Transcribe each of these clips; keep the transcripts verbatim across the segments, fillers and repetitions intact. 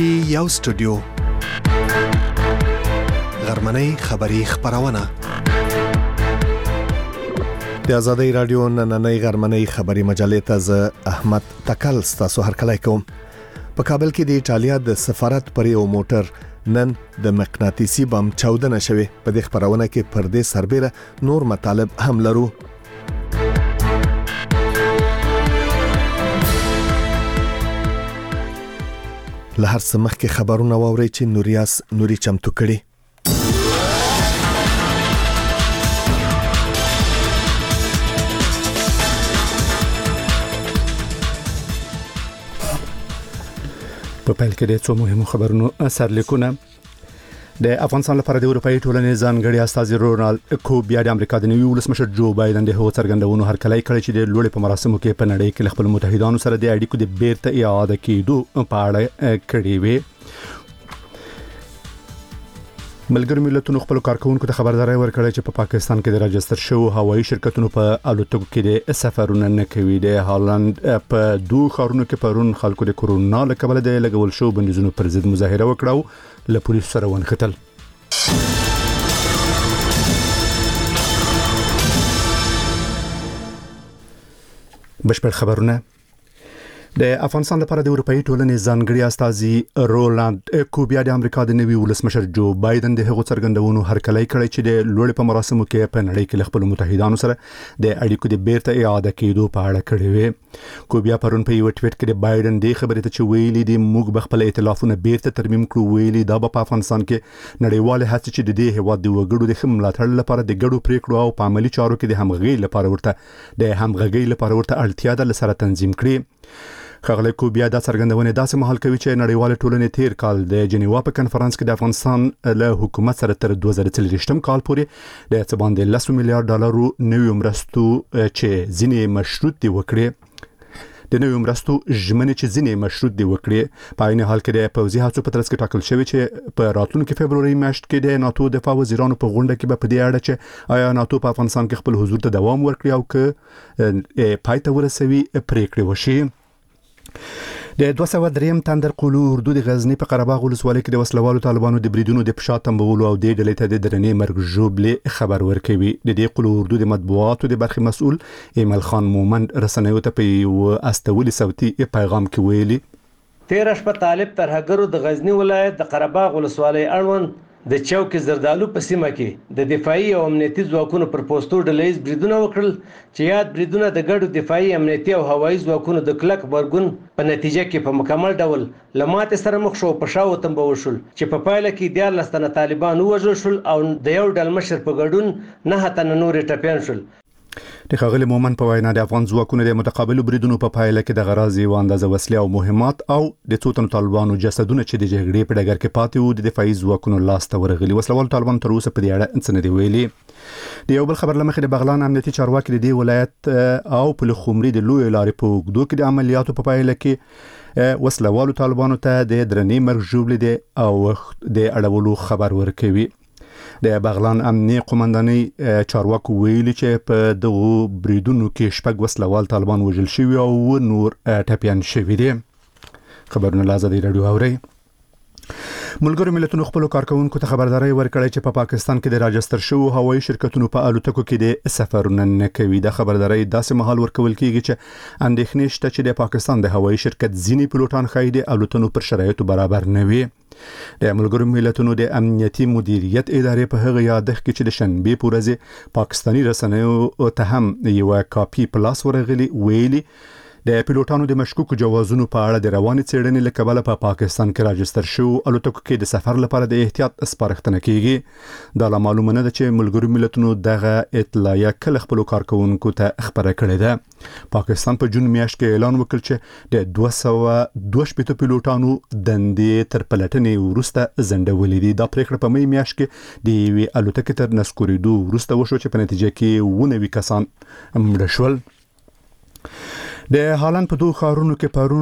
پی یو سټوډیو غرمنۍ خبری خبرونه د آزادۍ رادیو نننۍ غرمنۍ خبری مجلې ته ز احمد تکل تاسو هر کله کوم په کابل کې د ایټالیا د سفارت پر یو موټر نن د مقناطیسي بم چاودنه شوه. په دې خبرونه کې پر دې سربېره نور مطالب هم لرو. له هر څه مخکې خبرونه واورئ چې نوریاس نوري چمتو کړي. په پیل کې د څو مهمو خبرونو سرلیکونه. د افغانستان لپاره د اروپאי ټولنې ځانګړي استازي رونالد کوبیا د امریکا د نوي ولسمشر جو بایدن د هغو څرګندونو هرکلی کړی چې د لوړې په مراسمو کې په نړۍ کې خپل متحدانو سره د اړیکو د بیرته اعاده کېدو په اړه کړي وي. ملګرو ملتونو خپل کارکونکو ته خبرداري ورکړه چې په پا پاکستان کې د راجستر شو هوایي شرکتونو په الوتکو کې د سفرونه نه کوي. د هالند په دوه ښارونو کې پرون خلکو د کورونا له کبله د لګول شو بندیزونو پر ضد مظاهره وکړه او له پولیسو سره ونښتل. بشپړ خبرونه. د افغانستان لپاره د اروپאי ټولنې ځانګړي استازي رونالد کوبیا د امریکا د نوي ولسمشر جو بایدن د هغو څرګندونو هرکلی کړی چې د لوړې په مراسمو کې په نړۍ کې خپل متحدانو سره د اړیکو د بیرته اعاده کېدو په اړه کړی وي. کوبیا پرون په یو ټویټ کې د بایدن د خبرې ته چې ویلي دي موږ به خپل ائتلافونه بیرته ترمیم کړو. ویلي دا په افغانستان کې نړیوال هڅې چې د دې هیواد د وګړو د ملاتړ لپاره د ګډو پریکړو او په عملي چارو کې د همغږۍ لپاره ورته د همغږۍ لپاره ورته اړتیا ده لسره تنظیم کړي. خغله کوبیا دا څرګندونه داسې مهال کوي چې نړیوال ټولنې تیر کال د جنیوا په کنفرانس کې د افغانستان له حکومت سره تر دوه زره څلوېښتم کال پورې د څه باندې لس میلیارډ ډالرو نوي مرستو چې ځینې مشروط دي وکړي د نوي مرستو ژمنې چې ځینې مشروط دي وکړي. په عین حال کې د پوځي هڅو په ترڅ کې ټاکل شوی چې په راتلونکي فبروري میاشت کې د ناتو دفاع وزیرانو په غونډه کې به په دې اړه چې آیا ناتو په افغانستان کې خپل حضور ته دوام ورکړي او که پای ته ورسوي پریکړې وشي. د دوه سوه درې تندر قلو اردو د غزنی په قره باغ ولسوالۍ کې د وسلوالو طالبانو د بریدونو د فشار تنبولو او د ډلې ته د درنې مرګ ژوبلې خبر ورکوي. د دې قلو اردو د مطبوعاتو د برخې مسؤل ایمل خان مومند رسنیو ته په یو استولي صوتي پیغام کې ویلي تیر شپه طالب ترهګرو د غزنی ولایت د قره باغ ولسوالۍ اړوند د چوک زردالو په سیمه کې د دفاعي او امنیتي ځواکونو پر پوسټو ډلهیز بریدونه وکړل چې یاد بریدونه د ګډو دفاعي امنیتي او هوایي ځواکونو د کلک غبرګون په نتیجه کې په مکمل ډول لمات سره مخ شو. په شاو تنبول شول چې په پایله کې دیارلس تنه طالبان وژل شول او د یو ډل مشر په ګډون نه تنه نور ټپيان شول. د خغلی مومن په وینا د افغان ځواکونو د متقابلو بریدونو په پایله کې د غرازي و اندازه وسلې او مهمات او د څو تنو طالبانو جسدونه چې د جګړې په ډګر کې پاتې وو د دفاعي ځواکونو لاس ته ورغلي. وسلوال طالبان تر اوسه په دې اړه څه نه دی ویلي. د یو بل خبر لمخې د بغلان امنیتي چارواکي د دې ولایت او په خمري د لوی لارې په وګړو کې د عملیاتو په پایله کې وسلوالو طالبانو ته د درنې مرګ ژوبلې دي او د اړولو خبر ورکوي. د بغلان امنیتي قومندانۍ چارواکو ویلي چې په دغه بریدونو کې شپږ وسلوال طالبان وژل شوي او نور ټپيان شوي دي. خبرونه لازم دی رادیو اوري. ملګرو ملتونو خپل کارکونکو ته خبرداري ورکړه چې په پاکستان کې د راجستر شو هوایي شرکتونو په الوتکو کې د سفرونه نه کوي. د خبرداري داسې مهال ورکول کیږي چې اندېښنې شته چې د پاکستان د هوایي شرکت ځینی پیلوټان خایي د الوتنو پر شرایطو برابر نه وي. د ملګرو ملتونو د امنیتي مدیریت ادارې په هغه یادښت کې چې د شنبه په ورځ پاکستاني رسنیو ته هم یو کاپی پلاس ورغلي ویلي د پیلوټانو د مشکوک جوازونو په اړه د رواني څېړنې له کبله په پا پاکستان کې راجستر شو الوتکو کې د سفر لپاره د احتیاط سپارښتنه کیږي. دا لا معلومه نه ده چې ملګرو ملتونو دغه اطلاعیه کله خپل کارکونکو ته خبره کړې ده. پاکستان په جون میاشت کې اعلان وکړ چې د دوه سوه دوه شپېته پیلوټانو دندې تر پلټنې وروسته ځنډولې دي. دا پریکړه په مې میاشت کې د یوې الوتکې تر نسکورېدو وروسته وشو چې په نتیجه کې اووه نوي کسان مړه شول. د هالند په دوه ښارونو کې پرون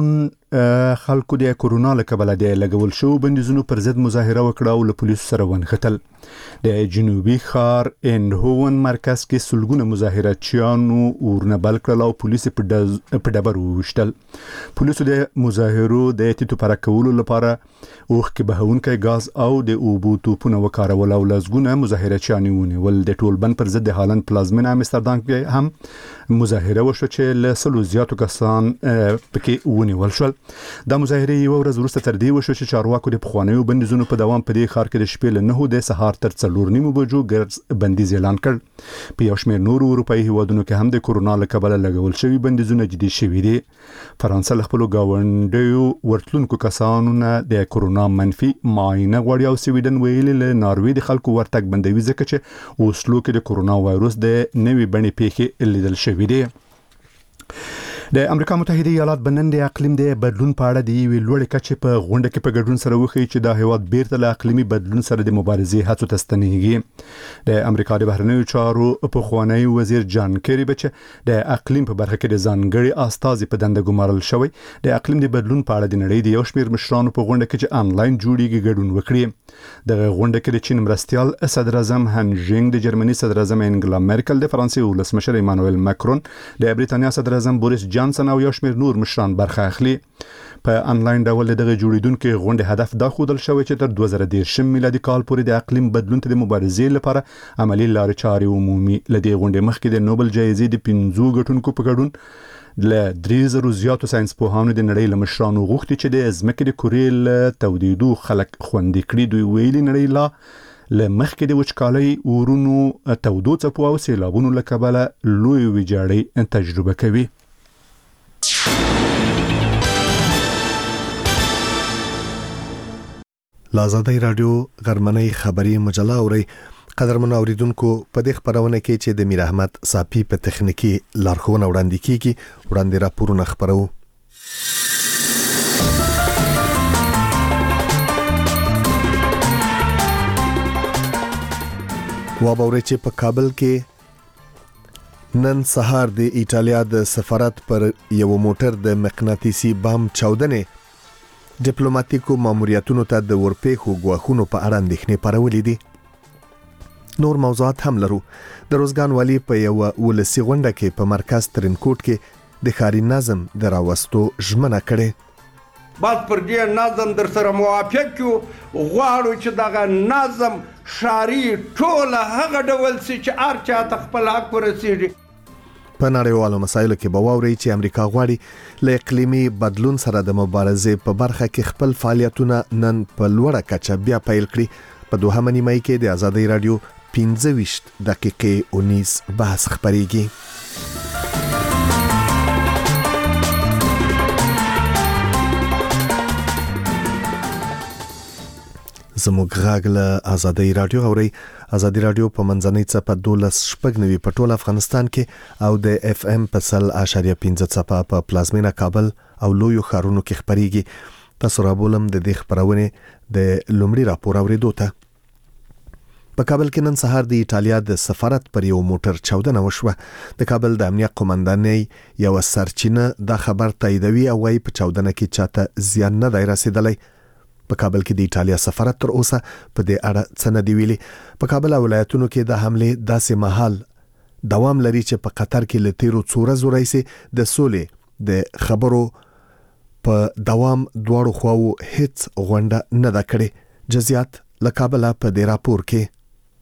خلکو د کورونا له کبله د لګول شو بندیزونو پر ضد مظاهره وکړه او له پولیسو سره ونښتل. د جنوبي ښار اندهوون مرکز کې سلګونه مظاهراتچیانو اورونه بل کړل او پولیس په ډبرو وویشتل. پولیسو د مظاهرو د تیتو پاره کولو لپاره اوښکې بهونکی ګاز او د اوبو توپونه وکارول او لسګونه مظاهراتچیان ونیول. د ټولبند پر ضد د هالند پلازمینه امستردام کې هم مظاهره وشوه چې له سلو زیاتو کسان پکې ونیول شول. دا مظاهره یو ورځ وروسته تر دې وشو چې چارواکو د پخوانیو بندیزونو په دوام په دې ښار کې د شپې له نهو د سهار تر څلور نیمو بجو ګرځ بندیز اعلان کړ. په یو شمېر نورو اروپایي هیوادونو کې هم د کورونا له کبله لګول شوي بندیزونه جدي شوي دي. فرانسه له خپلو ګاونډیو ورتلونکو کسانو نه د کورونا منفي معاینه غواړي او سویډن ویلي له ناروې د خلکو ورتګ بندوي ځکه چې اوسلو کې د کورونا وایروس د نوې بڼې پیښې لیدل شوي دي. د امریکا متحده ایالات بنن د اقلیم د بدلون په اړه د یوې لوړې کچې په غونډه کې په ګډون سره وښیي چې دا هیواد بیرته له اقلیمي بدلون سره د مبارزې هڅو ته ستنېږي. د امریکا د بهرنیو چارو پخوانی وزیر جان کیری چې د اقلیم په برخه کې د ځانګړي استازي په دنده ګمارل شوی د اقلیم د بدلون په اړه د نړۍ د یو شمېر مشرانو په غونډه کې چې انلاین جوړیږي ګډون وکړي. د غونډه کې د چین مرستيال صدر اعظم هن جینګ، د جرمني صدر اعظم انګلا مرکل، د فرانسې ولسمشر ایمانوئل ماکرون، د بریتانیا صدر اعظم بوریس جانسن او یو شمېر نور مشران برخه اخلي. په انلاین ډول دغه جوړیدونکو غونډه هدف دا خودل شوی چې تر دوه زره دېرشم میلادي کال پورې د اقلیم بدلون ته د مبارزې لپاره عملی لارې چارې عمومي. لدې غونډې مخکې د نوبل جایزې د پنځو ګټونکو په ګډون له درې زره زیاتو ساينس پوهانو د نړۍ له مشرانو غوښتي چې د ځمکې د کورې له تودېدو خلک خوندي کړي. دوی ویلي نړۍ لا له مخکې د وچکالۍ، اورونو، تودو څپو او سیلابونو له کبله لوی ویجاړۍ تجربه کوي. لازادی رادیو غرمنۍ خبری مجله اوري. قدرمن اوریدونکو په دې خبرونه کې چې د میر احمد صافي په تخنیکی لارښوونه وړاندې کیږي وړاندې راپورونه خبرو. وابوري چې په کابل کې نن سهار د ایټالیا د سفارت پر یو موټر د مقناطیسي بام چاودنې ډیپلوماټیکو ماموریتونو ته د ورپېښو غواخونو په اړه اندېښنې پارولې دي. نور موضوعات هم لرو. د روزګان والی په یو ولسی غونډه کې په مرکز ترنکوټ کې د ښاري نظم د راوستو ژمنه کړې. بس پر دې نظم در سره موافق یو، غواړو چې دغه نظم ښاري ټوله هغه ډول سي چې هر چا ته خپل حق ورسیږي. په نړیوالو مسایلو کې به واوري چې امریکا غواړي له اقلیمي بدلون سره د مبارزې په برخه کې خپل فعالیتونه نن په لوړه کچه بیا پیل کړي. په دوهمه نیمه کې د آزادۍ رادیو پنځه ویشت دقیقې اونیس بحث خبرېږي. زموږ غږ له آزادۍ رادیو اوري. آزادۍ رادیو په منځنۍ څپه دولس شپږ نوي په ټول افغانستان کې او د اف ام په سل اشاریه پنځه څپه په پلازمینه کابل او لویو ښارونو کې خبرېږي. تاسو را بولم د دې خبرونه د لومړي راپور اوریدو ته. په کابل کې نن سهار د ایټالیا د سفارت پر یو موټر چاودنه وشوه. د کابل د امنیت قومندانۍ یو سرچینه دا خبر تاییدوي او وايي په چاودنه کې چاته زیان نه دی رسیدلی. په کابل کې د ایټالیا سفارت تر اوسه په دې اړه څه نه دی ویلي. په کابل ولایتونو کې د حملې داسې مهال دوام لري چې په قطر کې له تیرو څو ورځو راهیسې د سولې د خبرو په دوام دواړو خواو هیڅ غونډه نه ده کړې. جزئیات له کابل په دې راپور کې.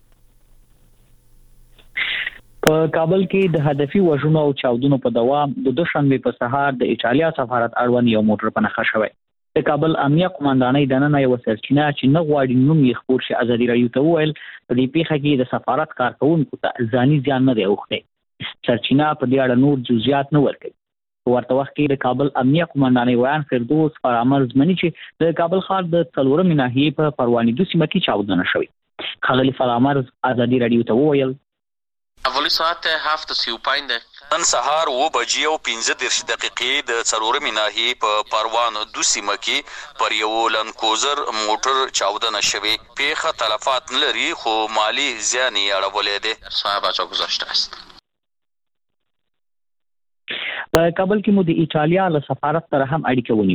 په کابل کې د هدفي وژنو او چاودنو په دوام د دوشنبه په سهار د ایټالیا سفارت اړوند یو موټر په نښه شوی. د کابل امنیت قومندانۍ د نن یو سرچینه چې نه غواړي نوم یې خپور شي ازادي رادیو ته وویل په دې پیښه کې د سفارت کارکونکو ته ځاني زیان نه دی اوښتی. سرچینه په دې اړه نور جزئیات نه ورکوي. په ورته وخت کې د کابل امنیت قومندانۍ ویان فردوس فرامرز مني چې د کابل ښار د څلورمې ناحیې په پروانیدو سیمه کې چاودنه شوې. ښاغلي فرامرز ازادي رادیو ته وویل اولی ساعت هفت سی و پنج دقیقه نن سهار و بجې او پنځه دېرش دقیقې د څلورمې ناحیې په پروان دو سیمه کې پر یو لنکوزر موټر چاودنه شوې. پیښه تلفات نه لري خو مالی زیان یې اړولی دی. صاحب چا گذاشته است. په کابل کې مو د ایټالیا له سفارت سره هم اړیکه ونیوه.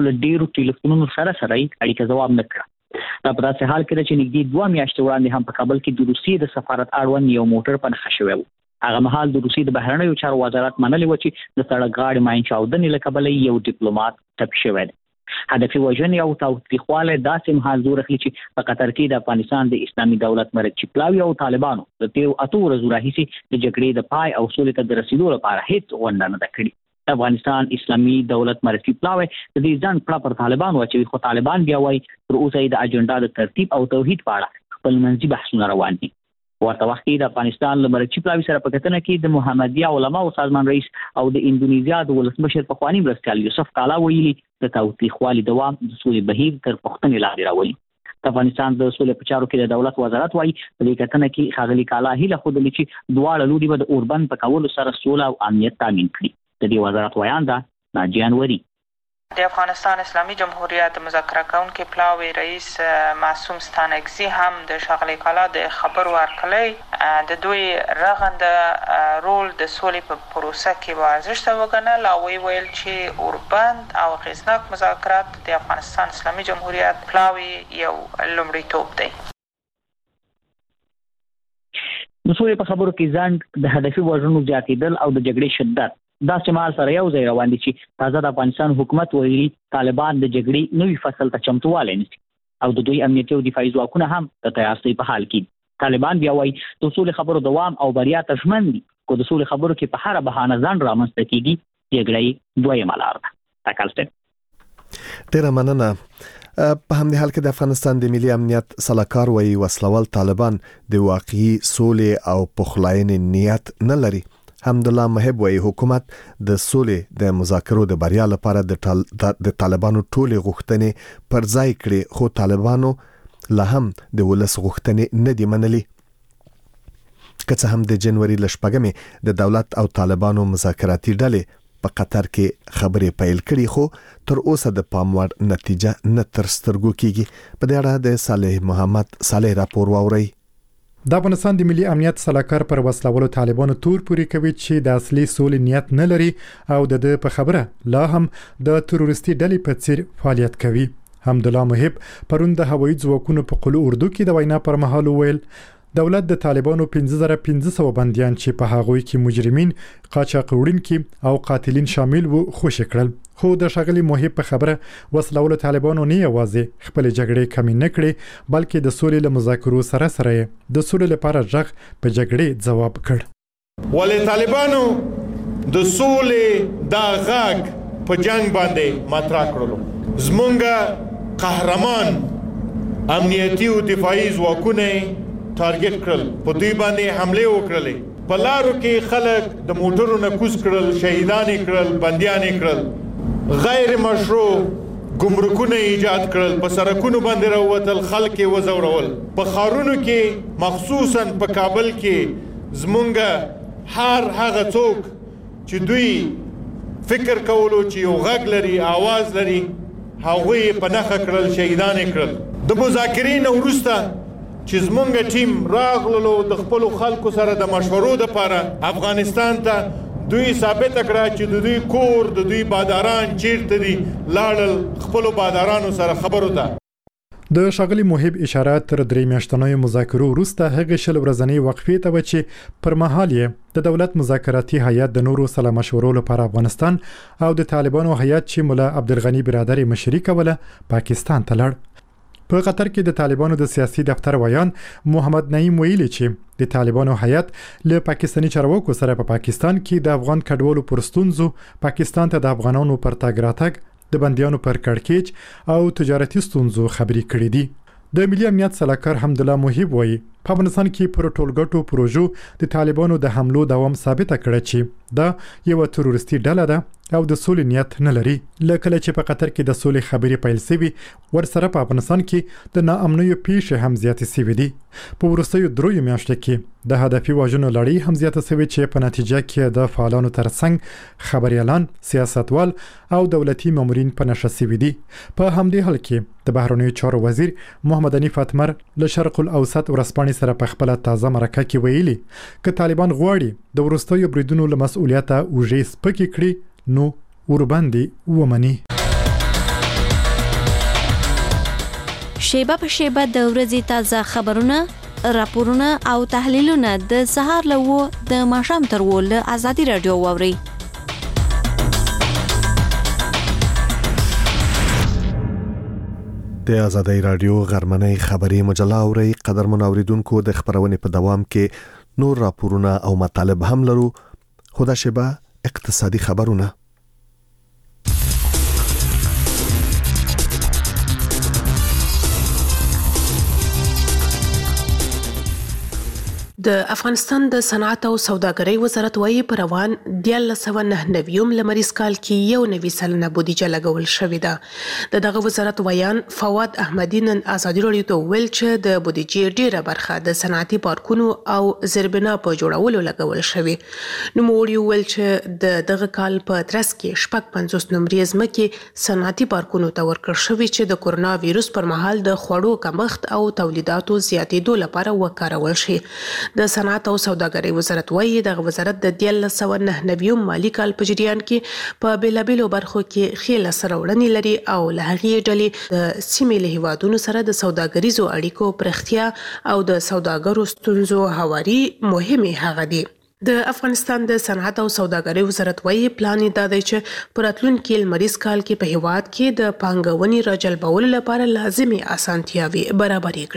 له ډیرو ټلیفونونو سره سره اړیکه جواب نه کړ. دا په داسې حال کې چې نږدې دوه میاشتې وړاندې هم په کابل کې د روسیې د سفارت اړوند یو موټر په نښه شوی و. هغه مهال د روسیې د بهرنیو چارو وزارت منلي و چې د سړک غاړې ماین چاودنې له کبله یو ډیپلوماټ ټپي شوی دی. هدفي وژنې او تاوتریخوالی داسې مهال زور اخلي چې په قطر کې د افغانستان د اسلامي دولت مرکزي پلاوي او طالبانو د تیرو اتو ورځو راهیسې د جګړې د پای او سولې ته د رسیدو لپاره هیڅ غونډه نه ده کړې. افغانستان اسلامي دولت مرکزي پلاوي د دې ځان پړه پر طالبانو واچوي، خو طالبان بیا وایي تر اوسه د اجنډا د ترتیب او توحید په اړه خپلمنځي بحثونه روان دي. ورته وخت کې د افغانستان له مرکزي پلاوي سره په کتنه کې د محمدیه علماو سازمان رئیس او د اندونیزیا د ولسمشر پخوانی مرستیال یوسف کالا ویلي د تاوتریخوالي دوام د سولې بهیر تر پوښتنې لاندې راولي. د افغانستان د سولې په چارو کې د دولت وزارت وايي په دې کتنه کې ښاغلي کالا هیله ښودلې چې دواړه لوري به د اوربند په کولو سره سوله او امنیت تامین کړي. د دې وزارت ویان ده ناجیان وری. د افغانستان اسلامي جمهوریت مذاکره کوونکي پلاوي رئیس معصوم ستانکزي هم د ښاغلي کالا د خبرو ورکړی د دوی رغنده رول د سولې په پروسه کې به ارزښت وګڼل او ویل چې اوربند او اغېزناک مذاکرات د افغانستان اسلامي جمهوریت پلاوي یو لومړیتوب دی. د سولې په خبرو کې ځنډ د هدفي وژنو زیاتېدل او د جګړې شدت دا شمال سره یو ځای روان دي چې تازه د افغانستان حکومت ویلي طالبان د جګړې نوي فصل ته چمتووالی نیسي او د دوی امنیتي او دفاعي ځواکونه هم د تیارستۍ په حال کې. طالبان بیا وایي د سولې خبرو دوام او بریا ته ژمن دي، خو د سولې خبرو کې په هره بهانه ځنډ رامنځته کېږي. جګړه دویمه لار ده. تکلسن ډېره مننه. په همدې حال کې د افغانستان د ملي امنیت سلاکار وایي وسلوال طالبان د واقعي سولې او پخلاینې نیت نه لري. حمدالله محب وایي حکومت د سولې د مذاکرو د بریا لپاره د طال... د طالبانو ټولې غوښتنې پر ځای کړي، خو طالبانو لا هم د ولس غوښتنې نه دي منلي. که څه هم د جنوري ل شپږمې د دولت او طالبانو مذاکراتي ډلې په قطر کې خبرې پیل کړي، خو تر اوسه د پام وړ نتیجه نه تر سترګو کیږي. په دې اړه د صالح محمد صالح راپور واوري. د افغانستان د ملي امنیت سلاکار پر وسلوالو طالبانو تور پوري کوي چې د اصلي سولې نیت نه لري او د د په خبره لا هم د تروریستي ډلې په څیر فعالیت کوي. حمدالله محب پرون د هوایي ځواکونو په قلو اردو کې د وینا پر مهال ویل دولت د طالبانو پنځه زره پنځه سوه بنديان چې په هغوی کې مجرمین، قاچاق وړونکي او قاتلین شامل وو خوشی کړل. خو د ښاغلي محب په خبره وسلوالو طالبانو نه یوازې خپل جګړې کمې نه کړې، بلکې د سولې له مذاکرو سره سره د سولې لپاره ژغ په جګړې ځواب کړ. ولې طالبانو د سولې دا غږ په جنگ باندې مطرح کړلو. زمونږ قهرمان امنیتي او دفاعي ځواکونه ټارګټ کړل، په دوی باندې حمله وکړلې، په لارو کې خلک د موټرو نه کوز کړل، شهیدان کړل، بنديان کړل، غیر مشروع ګمرکونه ایجاد کړل، په سړکونو باندې راوتل، خلک یې وزورول. په ښارونو کې مخصوصا په کابل کې زمونږ هر هغه څوک چې دوی فکر کولو چې یو غږ لري، आवाज لري، هغوی په نښه کړل، شهیدان کړل. د مذاکرین وروسته چې زمونږ ټیم راغللو د خپل خلکو سره د مشورو لپاره افغانستان ته، دوی ثابت کړه چې د دوی کور، د دوی باداران چیرته دي، لاړل خپل بادارانو سره خبرو ته. د ښاغلي محب اشاره تر درې میاشتنیو مذاکرو وروسته هغه شل ورځنۍ وقفې ته و چې پر مهال یې د دولت مذاکراتي هیئت د نورو سره مشورو لپاره افغانستان او د طالبانو هیئت چې مولا عبدالغني برادر مشري کوله پاکستان ته لاړ. په قطر کې د طالبانو د سیاسي دفتر ویان محمد نعیم ویلي چې د طالبانو هیئت له پاکستاني چارواکو سره په پا پاکستان کې د افغان کډوالو پر ستونزو، پاکستان ته د افغانانو پر تګ راتګ، د بندیانو پر کړکېچ او تجارتي ستونزو خبرې کړې دي. د ملي امنیت سلاکار حمدالله محب وایي په افغانستان کې پر ټولګټو پروژو د طالبانو د حملو دوام ثابته کړه چې دا یو تروریستي ډله ده او د سولې نیت نه لري. لکه چې په قطر کې د سولې خبرې پیل شوې، ورسره په افغانستان کې د ناامنیو پیښې هم زیاتې شوې دي. په وروستیو دریو میاشتو کې د هدفي وژنو لړۍ هم زیاته شوې چې په نتیجه کې د فعالانو ترڅنګ خبريالان، سیاستوال او دولتي مامورین په نشه شوي دي. په همدې حال کې د بهرنیو چارو وزیر محمد حنیف اتمر له شرق الاوسط ورځپاڼې سره په خپل تازه مرکه کې ویلي چې طالبان غواړي د وروستیو بریدونو له مسؤلیت اوږې سپکې کړي نو ورباندې ومني. شیبه په شیبه د ورځې تازه خبرونه، راپورونه او تحلیلونه د سهار له و د ماښام تر و له آزادي رادیو واوري. د آزادي رادیو غرمنۍ خبري مجله اوري. قدرمن اوریدونکو د خبرونې په دوام کې نور راپورونه او مطالب هم لرو. خو دا شیبه اقتصادي خبرونه. د افغانستان د صنعت او سوداګرۍ وزارت وايي په روان دیارلس سوه نهه نوي لمریز کال کې یو نوي سلنه بودیجه لګول شوې ده. د دغه وزارت ویان فواد احمدی نن ازادي راډیو ته ویل چې د بودیجې ډیره برخه د صنعتي پارکونو او زیربنا په جوړولو لګول شوې. نو موږ ویل چې د دغه کال په ترڅ کې شپږ پنځوس نمبرې ځمکې صنعتي پارکونو ته ورکړل شوې چې د کورونا وایروس پر مهال د خوړو کمښت او تولیداتو زیاتېدو لپاره وکارول شي. د صنعت او سوداګرۍ وزارت وايي دغه وزارت د دیارلس سوه نهه نوي مالي کال په جریان کې په بیلابیلو برخو کې ښې لاسته راوړنې لري او له هغې ډلې د سیمې له هیوادونو سره د سوداګریزو اړیکو پراختیا او د سوداګرو ستونزو هواري مهمې هغه دي. د افغانستان د صنعت او سوداګرۍ وزارت وايي پلان دا دی چې په راتلونکي لمریز کال کې په هیواد کې د پانګونې راجلبولو لپاره لازمي اسانتیاوي برابرې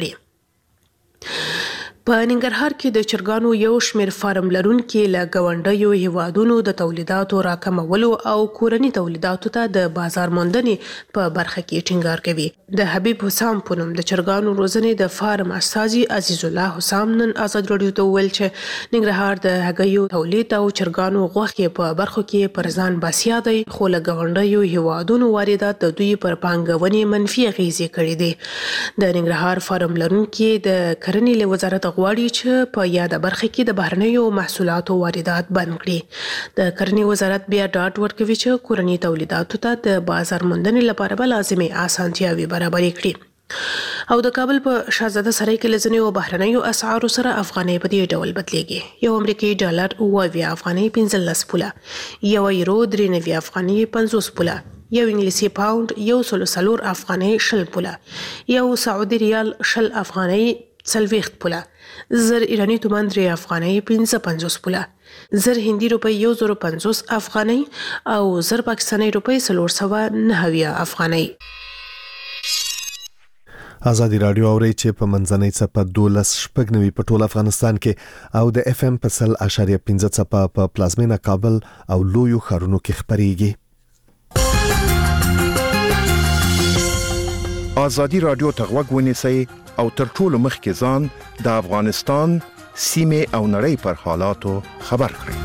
کړي. په ننګرهار کې د چرګانو یو شمېر فارم لرونکي له ګاونډیو هیوادونو د تولیداتو راکمولو او کورني تولیداتو ته د بازار موندنې په برخه کې ټینګار کوي. د حبیب حسام په نوم د چرګانو روزنې د فارم استازي عزیز الله حسام نن آزاد راډیو ته ویل چې ننګرهار د هګیو تولید او چرګانو غوښې په برخو کې پر ځان باسیا دی، خو له ګاونډیو هیوادونو واردات د دوی پر پانګونې منفي اغیزې کړې دي. د ننګرهار فارم لرونکي د کرنې له وزارت غواړي چې په یاده برخه کې د بهرنیو محصولاتو واردات بند کړي. د کرنې وزارت بیا ډاډ ورکوي چې کورني تولیداتو ته د بازار موندنې لپاره به لازمي اسانتیاوي برابرې کړي. او د کابل په شاهزاده سرای کې لزنیو بهرنیو اسعارو سره افغانۍ په دې ډول بدلېږي. یو امریکایي ډالر اوه اویا افغانۍ پنځلس پوله، یو یورو درې نوي افغانۍ پنځوس پوله، یو انګلیسي پاوند یو سل څلور افغانۍ شل پوله، یو سعودي ریال شل افغانۍ څلوېښت پوله، زر ایرانی تومان درې افغانۍ پنځه پنځوس پوله، زر هندي روپۍ یو زر پنځوس افغانۍ او زر پاکستاني روپۍ څلور سوه نهه اویا افغانۍ. آزادي رادیو اوري چې په منځنۍ څپه دولس شپږ نوي په ټول افغانستان کې او د اف ام په سل اشاریه پنځه څپه په پلازمینه کابل او لویو ښارونو کې خبريږي. آزادي رادیو ته غوږ ونیسئ او تر ټولو مخکې ځان د افغانستان سیمې او نړۍ پر حالاتو خبر کړئ.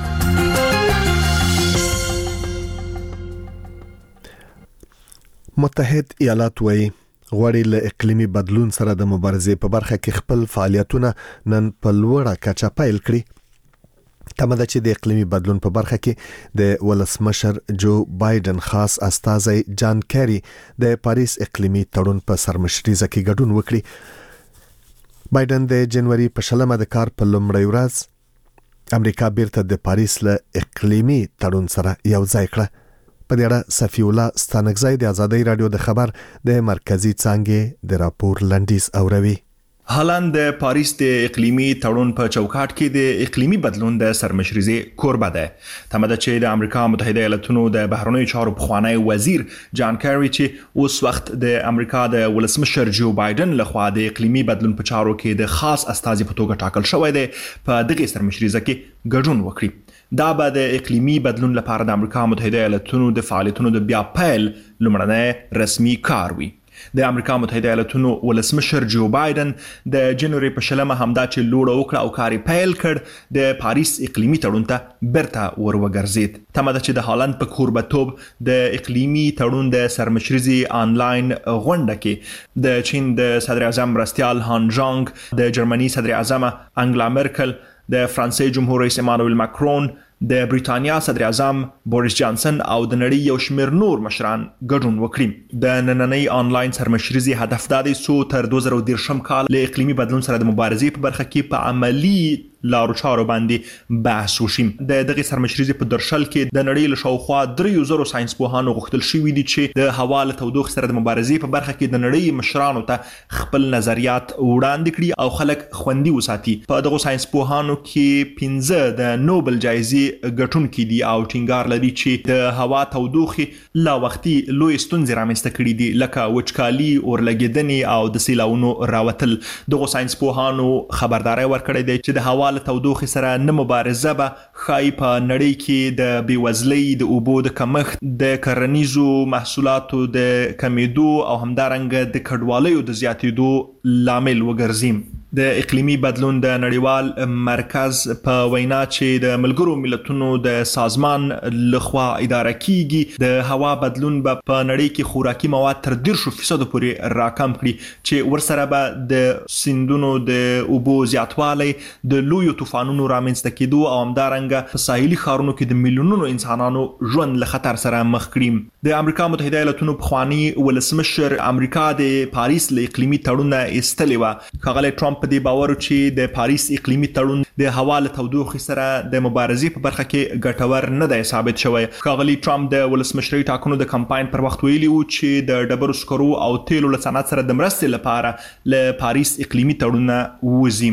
متحد ایالات وايي غواړي له اقلیمي بدلون سره د مبارزې په برخه کې خپل فعالیتونه نن په لوړه کچه پیل کړي. تمه ده چې د اقلیمي بدلون په برخه کې د ولسمشر جو بایدن خاص استازی جان کیری د پاریس اقلیمي تړون په سرمشريزه کې ګډون وکړي. بایدن د جنوري په شلمه د کار په لومړۍ ورځ امریکا بیرته د پاریس له اقلیمي تړون سره یو ځای کړه. په دې اړه صفی الله ستانکزی د آزادۍ رادیو د خبر د مرکزی څانګې د راپور لنډیز اوروي. هالند د پاریس د اقلیمي تړون په چوکاټ کې د اقلیمي بدلون د سرمشريزي کوربه ده. تمه ده چې د امریکا متحده ایالاتونو د بهرنیو چارو پخوانی وزیر جان کیری چې اوس وخت د امریکا د ولسمشر جو بایدن لخوا د اقلیمي بدلون په چارو کې د خاص استازي په توګه ټاکل شوی دی په دغه سرمشريزه کې ګډون وکړي. دا به د اقلیمي بدلون لپاره د امریکا متحده ایالاتونو د فعالیتونو د بیا پیل لومړنی رسمي کار وي. د امریکا متحده ایالاتونو ولسمشر جو بایدن د جنوري په شلمه همدا چې لوړ وکړه او کاری پیل کړ د پاریس اقلیمي تړون ته برته وروګرځید. تمه ده چې د هالند په کوربتوب د اقلیمي تړون د سرمشريزي آنلاین غونډه کې د چین د صدر اعظم مرستیال هان جانګ، د جرمني صدر اعظم انګلا مرکل، د فرانسې جمهور رئیس ایمانوئل ماکرون، د بریټانیا صدر اعظم بوریس جانسن او د نړۍ یو شمېر نور مشران ګډون وکړي. د نننۍ آنلاین سرمشريزي هدف دا دی څو تر دوه زره دېرشم کال له اقلیمي بدلون سره د مبارزې په برخه کې په عملی لارو چارو باندې بحث وشي. د دغه سرمشريزي په درشل کې د نړۍ له شاوخوا درې زره ساينسپوهانو غوښتل شوي دي چې د هوا له تودوخې سره د مبارزې په برخه کې د نړۍ مشرانو ته خپل نظریات وړاندې کړي او خلک خوندي وساتي. په دغه ساينسپوهانو کې پنځه د نوبل جایزې ګټونکي دي او ټینګار لري چې د هوا تودوخې لا وختي لوی ستونزې رامنځته کړي دي لکه وچکالي، اورلګیدنې او د سیلاونو راوتل. دغه ساينسپوهانو خبرداري ورکړې ده چې د هوا له تودوخې سره نه مبارزه به ښایي په نړۍ کې د بېوزلۍ، د اوبو د کمښت، د کرنیزو محصولاتو د کمیدو او همدارنګه د کډوالیو د زیاتېدو لامل وګرځي. د اقلیمي بدلون د نړیوال مرکز په وینا چې د ملګرو ملتونو د سازمان لخوا اداره کیږي د هوا بدلون به په نړۍ کې خوراکي مواد تر ډیر شو فیصد پورې راکم کړي چې ورسره به د سیندونو د اوبو زیاتوالی، د لویو طوفانونو رامنځته کېدو او همدارنګه په ساحلي ښارونو کې د میلیونونو انسانانو ژوند له خطر سره مخ کړي. د امریکا متحده ایالاتونو پخوانی ولسمشر امریکا د پاریس له اقلیمي تړون ایستلی و. ښاغلی ټرمپ په دې باور چې د پاریس اقلیمي تړون د هوا له تودوخې سره د مبارزې په برخه کې ګټور نه دی ثابت شوی. ښاغلی ټرمپ د ولسمشرۍ ټاکنو د کمپاین پر وخت ویلي و چې د ډبرو سکرو او تیلو له صنعت سره د مرستې لپاره له پاریس اقلیمي تړون ووځي.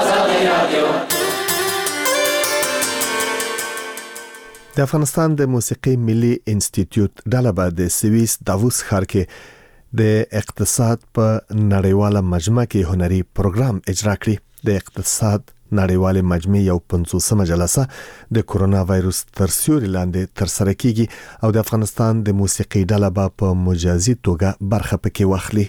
د افغانستان د موسیقي ملي انسټیټیوټ ډله به د سویس داووس ښار کې د اقتصاد په نړیواله مجمع کې هنري پروګرام اجرا کړي. د اقتصاد نړیواله مجمع یو پنځوسمه جلسه د کورونا وایروس تر سیوري لاندې ترسره کیږي او د افغانستان د موسیقي ډله به په مجازي توګه برخه پکې واخلي.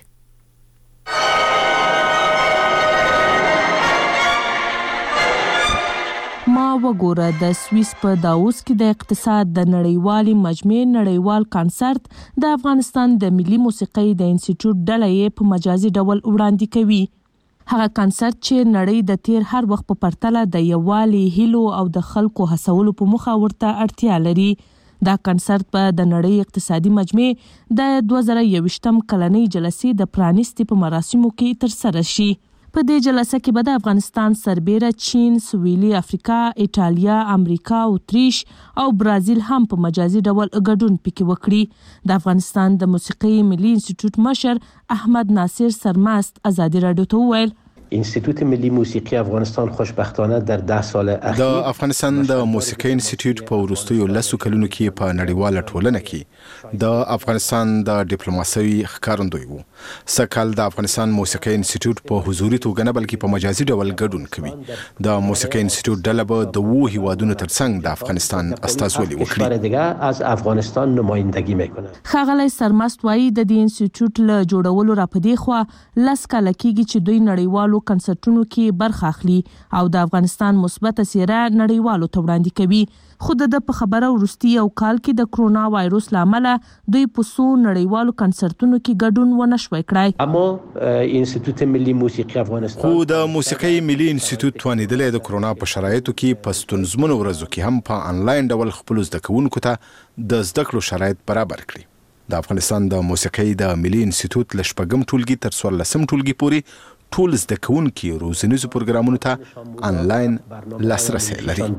ما وګوره د سویس په داووس کې د اقتصاد د نړیوالې مجمع نړیوال کانسرت د افغانستان د ملي موسیقۍ د انسټیټیوټ ډله یې په مجازي ډول وړاندې کوي. هغه کانسرت چې نړۍ د تیر هر وخت په پرتله د یووالي، هیلو او د خلکو هڅولو په موخه ورته اړتیا لري. دا کانسرت په د نړۍ اقتصادي مجمع د دوه زره یوویشتم کلنۍ جلسې د پرانیستي په مراسمو کې ترسره شي. په دې جلسه کې به د افغانستان سربېره چین، سویلي افریقا، ایټالیا، امریکا، اتریش او برازیل هم په مجازي ډول ګډون پکې وکړي. د افغانستان د موسیقۍ ملي انسټیټیوټ مشر احمد ناصر سرمست ازادي راډیو ته وویل انستیتوت ملی موسیقی افغانستان خوشبختانه در ده سال اخیر د افغانستان د موسیقي انسټیټیوټ په وروستیو لسو کلونو کې په نړیواله ټولنه کې د افغانستان د ډیپلوماسۍ ښکارندوی وو. سکهال د افغانستان موسیقي انسټیټیوټ په حضوري توګه نه بلکې په مجازي ډول ګډون کوي. د موسیقي انسټیټیوټ ډله به د وو هیوادونو ترڅنګ د افغانستان استازولي وکړي. کشور دیگه از افغانستان نمایندگی میکنه. ښاغلی سرمست وایي د دې انسټیټیوټ له جوړولو راپدې خو لس کاله کېږي چې دوی نړیوالو کنسرټونو کې برخه اخلي او د افغانستان مثبت څیره نړیوالو ته وړاندې کوي. خو د په خبره وروستي یو کال کې د کرونا وایروس لامل دوی په څو نړیوالو کنسرټونو کې ګډون ونه شوی کړای. اما انستیتوت ملي موسیقي افغانستان خو د موسیقي ملي انسټیټیوټ توانیدلې د کرونا په شرایطو کې په ستونزمنو ورځو کې هم په انلاین ډول خپل زده کوونکو ته د زده کړو شرایط برابر کړي. د افغانستان د موسیقۍ د ملي انسټیټیوټ له شپږم ټولګي تر څوارلسم ټولګي پورې ټول زده کوونکي روزنیزو پروګرامونو ته انلاین لاسرسي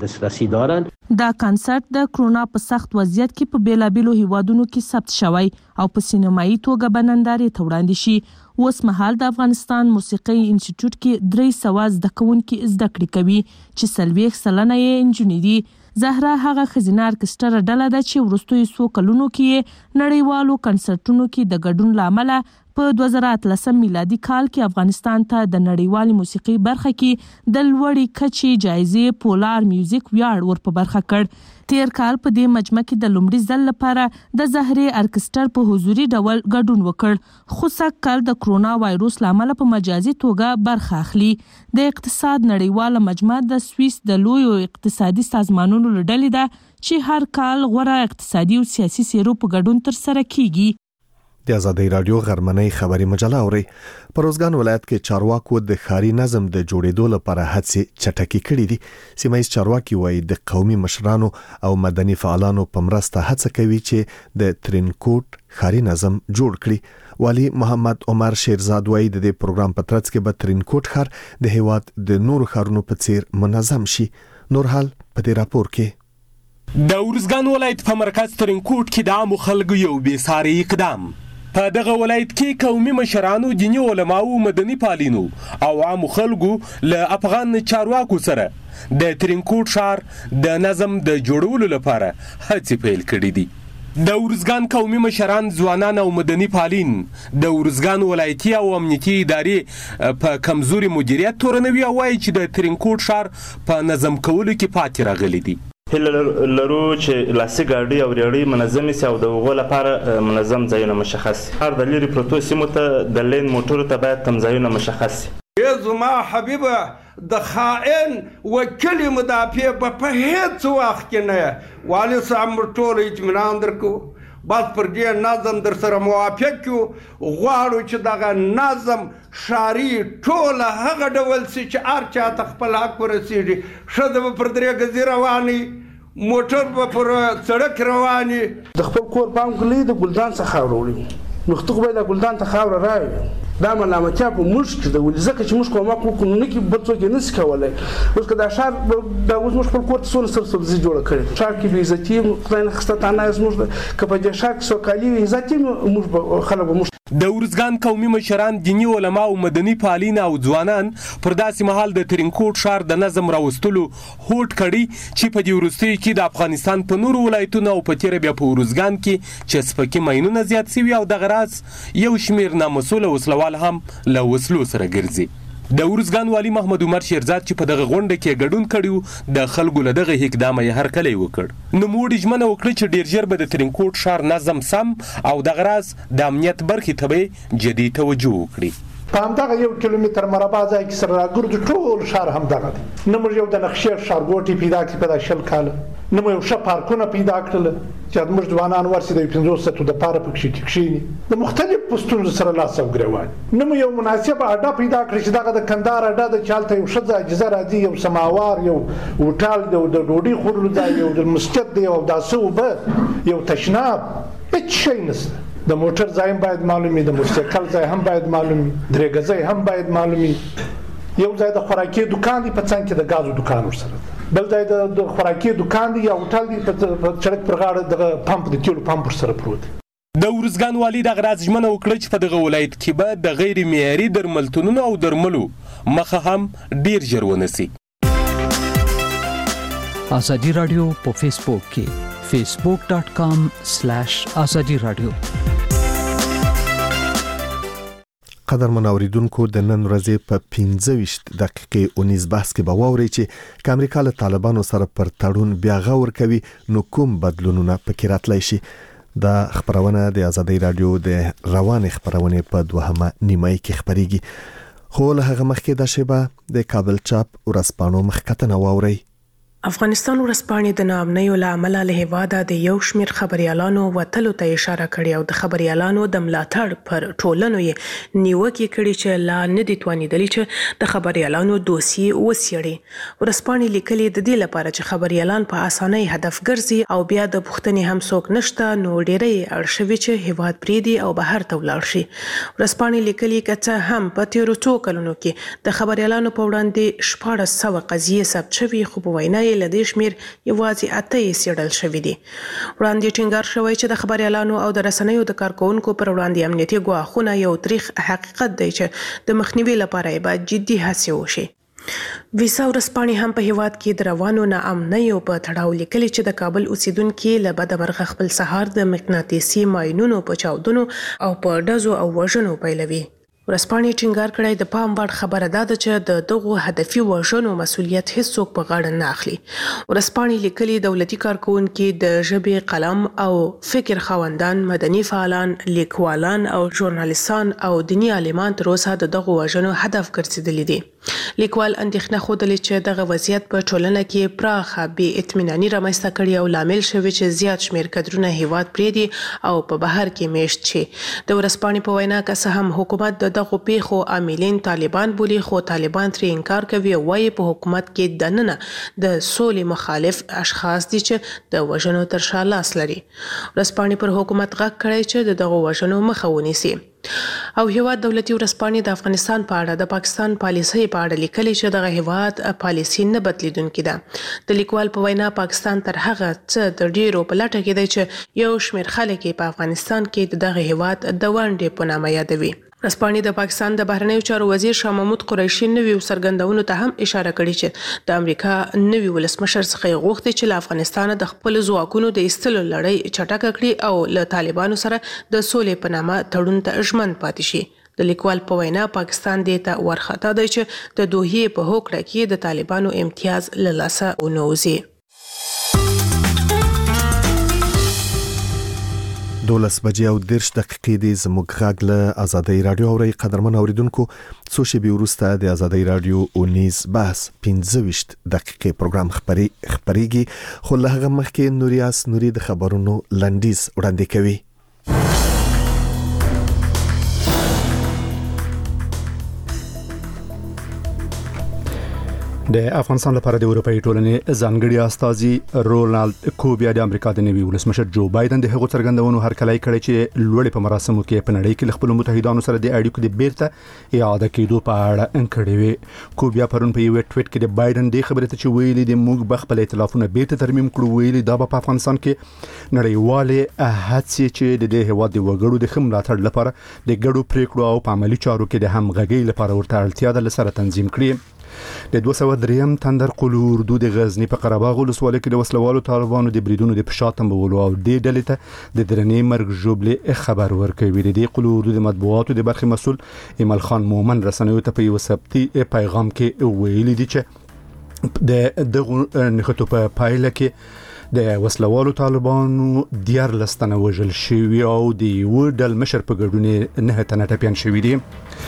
لري. دا کانسرت د کرونا په سخت وضعیت کې په بیلابیلو هیوادونو کې ثبت شوی او په سینمایي توګه بنندارې ته وړاندې شي. اوس مهال د افغانستان موسیقۍ انسټیټیوټ کې درې سوه زده کوونکي زده کړې کوي چې څلوېښت سلنه یې نجونې دي. زهرا هغه ښځینه ارکسټره ډله ده چې وروستیو څو کلونو کې نړیوالو کنسرټونو کې د ګډون له امله په دوه زره اتلسم میلادي کال کې افغانستان ته د نړیوالې موسیقۍ برخه کې د لوړې کچې جایزې پولار میوزیک ویاړ ور په برخه کړ. تیر کال په دې مجمع کې د لومړي ځل لپاره د زهرې ارکسټر په حضوري ډول ګډون وکړ خو سږ کال د کرونا وایروس لامل په مجازي توګه برخه اخلي. د اقتصاد نړیواله مجمع د سویس د لویو اقتصادي سازمانونو له ډلې ده چې هر کال غوره اقتصادي او سیاسي څیرو په ګډون ترسره کیږي. د ازادي رادیو غرمنۍ خبري مجله اوري. په روزګان ولایت کې چارواکو د ښاري نظم د جوړېدو لپاره هڅې چټکې کړې دي. سیمایي چارواکي وایي د قومي مشرانو او مدني فعالانو په مرسته هڅه کوي چې د ترینکوټ ښاري نظم جوړ کړي. والي محمد عمر شیرزاد وایي د دې پروګرام په ترڅ کې به ترینکوټ ښار د هیواد د نورو ښارونو په څیر منظم شي. نور حال په دې راپور کې. د ورزګان ولایت په مرکز ترینکوټ کې د عامو خلکو یو بې ساري اقدام. په دغه ولایت کې قومي مشرانو، دیني علماو، مدني پالینو او عامو خلکو له افغان چارواکو سره د ترینکوټ ښار د نظم د جوړولو لپاره هڅې پیل کړې دي. د ورزګان قومي مشران، ځوانان او مدني پالین د ورزګان ولایتي او امنیتي ادارې په کمزوري مدیریت تورنوي او وایي چې د ترینکوټ ښار په نظم کولو کې پاتې راغلي دي. هله لرو چې لاسي ګاډي او ریړۍ منظمې سي او د هغو لپاره منظم ځایونه مشخص سي. هر د لرې پروتو سیمو ته د لین موټرو ته باید تم ځایونه مشخص سي. زما حبیبه د خائن وکیل مدافع په هیڅ وخت کې نه والي صاحب ټول اطمینان درکو، بس پر دې نظم در سره موافق یو. غواړو چې دغه نظم ښاري ټول هغه ډول سي چې هر چا ته خپل حق ورسیږي. ښځه به پر درې ګزي رواني، موټر به پر سړک رواني. د خپل کور پام کلی د ګلدان څخه وروړي نو خو به د ګلدان ته خاور راوي. دا ملامتیا په موږ کې د ولې ځکه چې موږ کومه کوو نو کې بل څوک نه څه کولای. اوس که دا ښار دا اوس موږ خپل کور ته څونه سر سبزي جوړه کړې، ښار کې بې عزتي خدای نه خسته تانه زموږ که په دې ښار کې سوکالي وي عزت یې موږ به خلک به موږ. د ورزګان قومي مشران، دیني علما او مدني پالین او ځوانان پر داسې مهال د ترینکوټ ښار د نظم راوستلو هوډ کړي چې په دې وروستیو کې د افغانستان په نورو ولایتونو او په تیره بیا په ورزګان کې چې سپکي ماینونه زیات سوي او دغه راز یو شمیر نامسؤله وسلوال هم له وسلو سره ګرځي. د ورزګان والي محمد عمر شیرزاد چې په دغه غونډه کې ګډون کړي د خلکو له دغه اقدامه یې هرکلی وکړ. نوموړي ژمنه وکړه چې ډیر ژر به د ترینکوټ ښار نظم سم او دغه راز د امنیت برخې ته به جدي توجه وکړي. په همدغه یو کیلومتر مربع ځای کې سره راګرځو ټول ښار همدغه دی. نه موږ یو د نقشې ښارګوټي پیدا کړي په دا شل کاله، نه موږ یو ښه پارکونه پیدا کړل چې موږ ځوانان ورسي د پنځوس سطحو دپاره پکښې کښېني د مختلفو ستونزو سره لاس او ګرېوان. نه مو یو مناسبه اډه پیدا کړې چې دغه د کندهار اډه ده چې هلته یو ښځه عاجزه راځي، یو سماوار، یو هوټل دی، د ډوډۍ خوړلو ځای، یو د مسجد دی، یو داسې اوبه، یو تشناب، هېڅ شی نشته. د موټر ځای هم باید معلوم وي، د موټرسایکل ځای هم باید معلوم وي، درېږه ځای هم باید معلوم وي. یو ځای د خوراکي دکان دی، په څنګ کې د ګازو دکان ورسره ده. بل ځای د خوراکي دکان دی یا هوټل دی، په سړک پر غاړه دغه پمپ د تیلو پمپ ورسره پروت دی. د ورزګان والي دغه راز ژمنه وکړه چې په دغه ولایت کې به د غیر معیاري درملتونونو او درملو مخه هم ډیر ژر ونیسي. ازادي رادیو په فیسبوک کې facebook dot com slash azadi radio. قدر منوریدونکو د نن ورځې په پنځه ویشت دقیقې اونیز بحث کې به واورئ چې که امریکا له طالبانو سره پر تړون بیا غور کوي نو کوم بدلونونه پکې راتلی شي. دا خبرونه د ازادي رادیو د روانې خبرونې په دوهمه نیمه کې خبريږي. خو له هغه مخکې د شیبه د کابل چاپ ورځپاڼو مخکتنه واورئ. افغانستان ورځپاڼې د ناامنیو له امله له هیواده د یو شمېر خبريالانو وتلو ته اشاره کړې او د خبريالانو د ملاتړ پر ټولنو یې نیوکې کړې چې لا نه دي توانېدلي چې د خبريالانو دوسیې وڅېړي. ورځپاڼې لیکلي د دې لپاره چې خبريالان په اسانۍ هدف ګرځي او بیا د پوښتنې هم څوک نشته نو ډېری اړ شوي چې هیواد پرېږدي او بهر ته ولاړ شي. ورځپاڼې لیکلي که څه هم په تېرو څو کلونو کې د خبريالانو په وړاندې شپاړس سوه قضیې ثبت شوي خو په وینا له دې شمیر یوازې اته یې څېړل شوي دي. وړاندې ټینګار شوی چې د خبريالانو او د رسنیو د کارکوونکو پر وړاندې امنیتي ګواښونه یو تریخ حقیقت دی چې د مخنیوي لپاره یې باید جدي هڅې وشي. ویسا ورځپاڼې هم په هیواد کې د روانو ناامنیو په تړاو لیکلي چې د کابل اوسیدونکي له بده مرغه خپل سهار د مقناطیسي ماینونو په چاودنو او په ډزو او وژنو پیلوي. ورسپانې ټینګار کړی د پام وړ خبره ده چې د دغو هدفي وژنو مسولیت هیڅوک په غاړه نه اخلي. ورسپانې لیکلي دولتي کارکونکي د ژبې، قلم او فکر خاوندان، مدني فعالان، لیکوالان او ژورنالیستان او دیني عالمان تر اوسه د دغو وژنو هدف ګرځېدلي دي. لیکوال اندېښنه ښودلې چې دغه وضعیت په ټولنه کې پراخه بې اطمیناني رامنځته کړې او لامل شوی چې زیات شمېر کډرونه هیواد پرېږدي او په بهر کې میشت شي. د ورسپانې په وینا که څه هم حکومت د دغو پیښو عاملین طالبان بولي، خو طالبان ترې انکار کوي او وایي په حکومت کې دننه د سولې مخالف اشخاص دي چې د وژنو تر شا لاس لري. ورسپانې پر حکومت غږ کړی چې د دغو وژنو مخه ونیسي. او هیواد دولتي ورسپانې د افغانستان په اړه د پاکستان پالیسۍ په اړه لیکلي چې دغه هیواد پالیسي نه بدلیدونکې ده. د لیکوال په وینا پاکستان تر هغه څه د ډیرو په لټه کې دی چې یو شمېر خلک په افغانستان کې د دغه هیواد د ونډې په نامه یادوي. ورسپانې د پاکستان د بهرنیو چارو وزیر شاه محمود قریشي نوي څرګندونو ته هم اشاره کړې چې د امریکا نوي ولسمشر څخه یې غوښتي چې له افغانستانه د خپلو ځواکونو د ایستلو لړۍ چټکه کړي او له طالبانو سره د سولې په نامه تړون ته ژمن پاتې شي. د لیکوال په وینا پاکستان دې ته ورخطا دی چې د دوحې په هوکړه کې د طالبانو امتیاز له لاسه ونوځي. دولس بجې او دېرش دقیقې دې زموږ غږ له ازادۍ راډیو اورئ. قدرمن اوریدونکو، څو شېبې وروسته د ازادۍ راډیو اونیز بحث پنځه ویشت دقیقې پروګرام خبري خبريږي، خو له هغه مخکې نوریاس نوري د خبرونو لنډیز وړاندې کوي. د افغانستان لپاره د اروپאי ټولنې ځانګړي استازي رونالد کوبیا د امریکا د نوي ولسمشر جو بایدن د هغو څرګندونو هرکلی کړی چې لوړې په مراسمو کې په نړۍ کې خپل متحدانو سره د اړیکو د بیرته اعاده کېدو په اړه انکړې وي. کوبیا پرون په یو ټویټ کې د بایدن د خبرې ته چې ویلي د موږ بخپل ائتلافونه بیرته ترمیم کړو، ویلي دا په افغانستان کې نړیواله هڅې چې د دې هواد د وګړو د خم ملاتړ لپاره د ګډو پریکړو او په عملي چارو کې د همغږي لپاره ورته اړتیا ده لسره تنظیم کړي. د دوه سوه دریم تندر قلو اردو د غزنی په قره باغ ولسوالۍ کې د وسلوالو طالبانو د بریدونو د فشار تمبولو او د ډلې ته د درنې مرګ ژوبلې خبر ورکوي. د قلو اردو د مطبوعاتو د برخې مسول ایمل خان مومن رسنیو ته په یو سبتي پیغام کې ویلي دي چې د دغه نښتو په پایله کې د وسلوالو طالبانو دیار لستنه وژل شوی او د یو ډل مشر په ګډون نه تنه ټپيان شوی دي.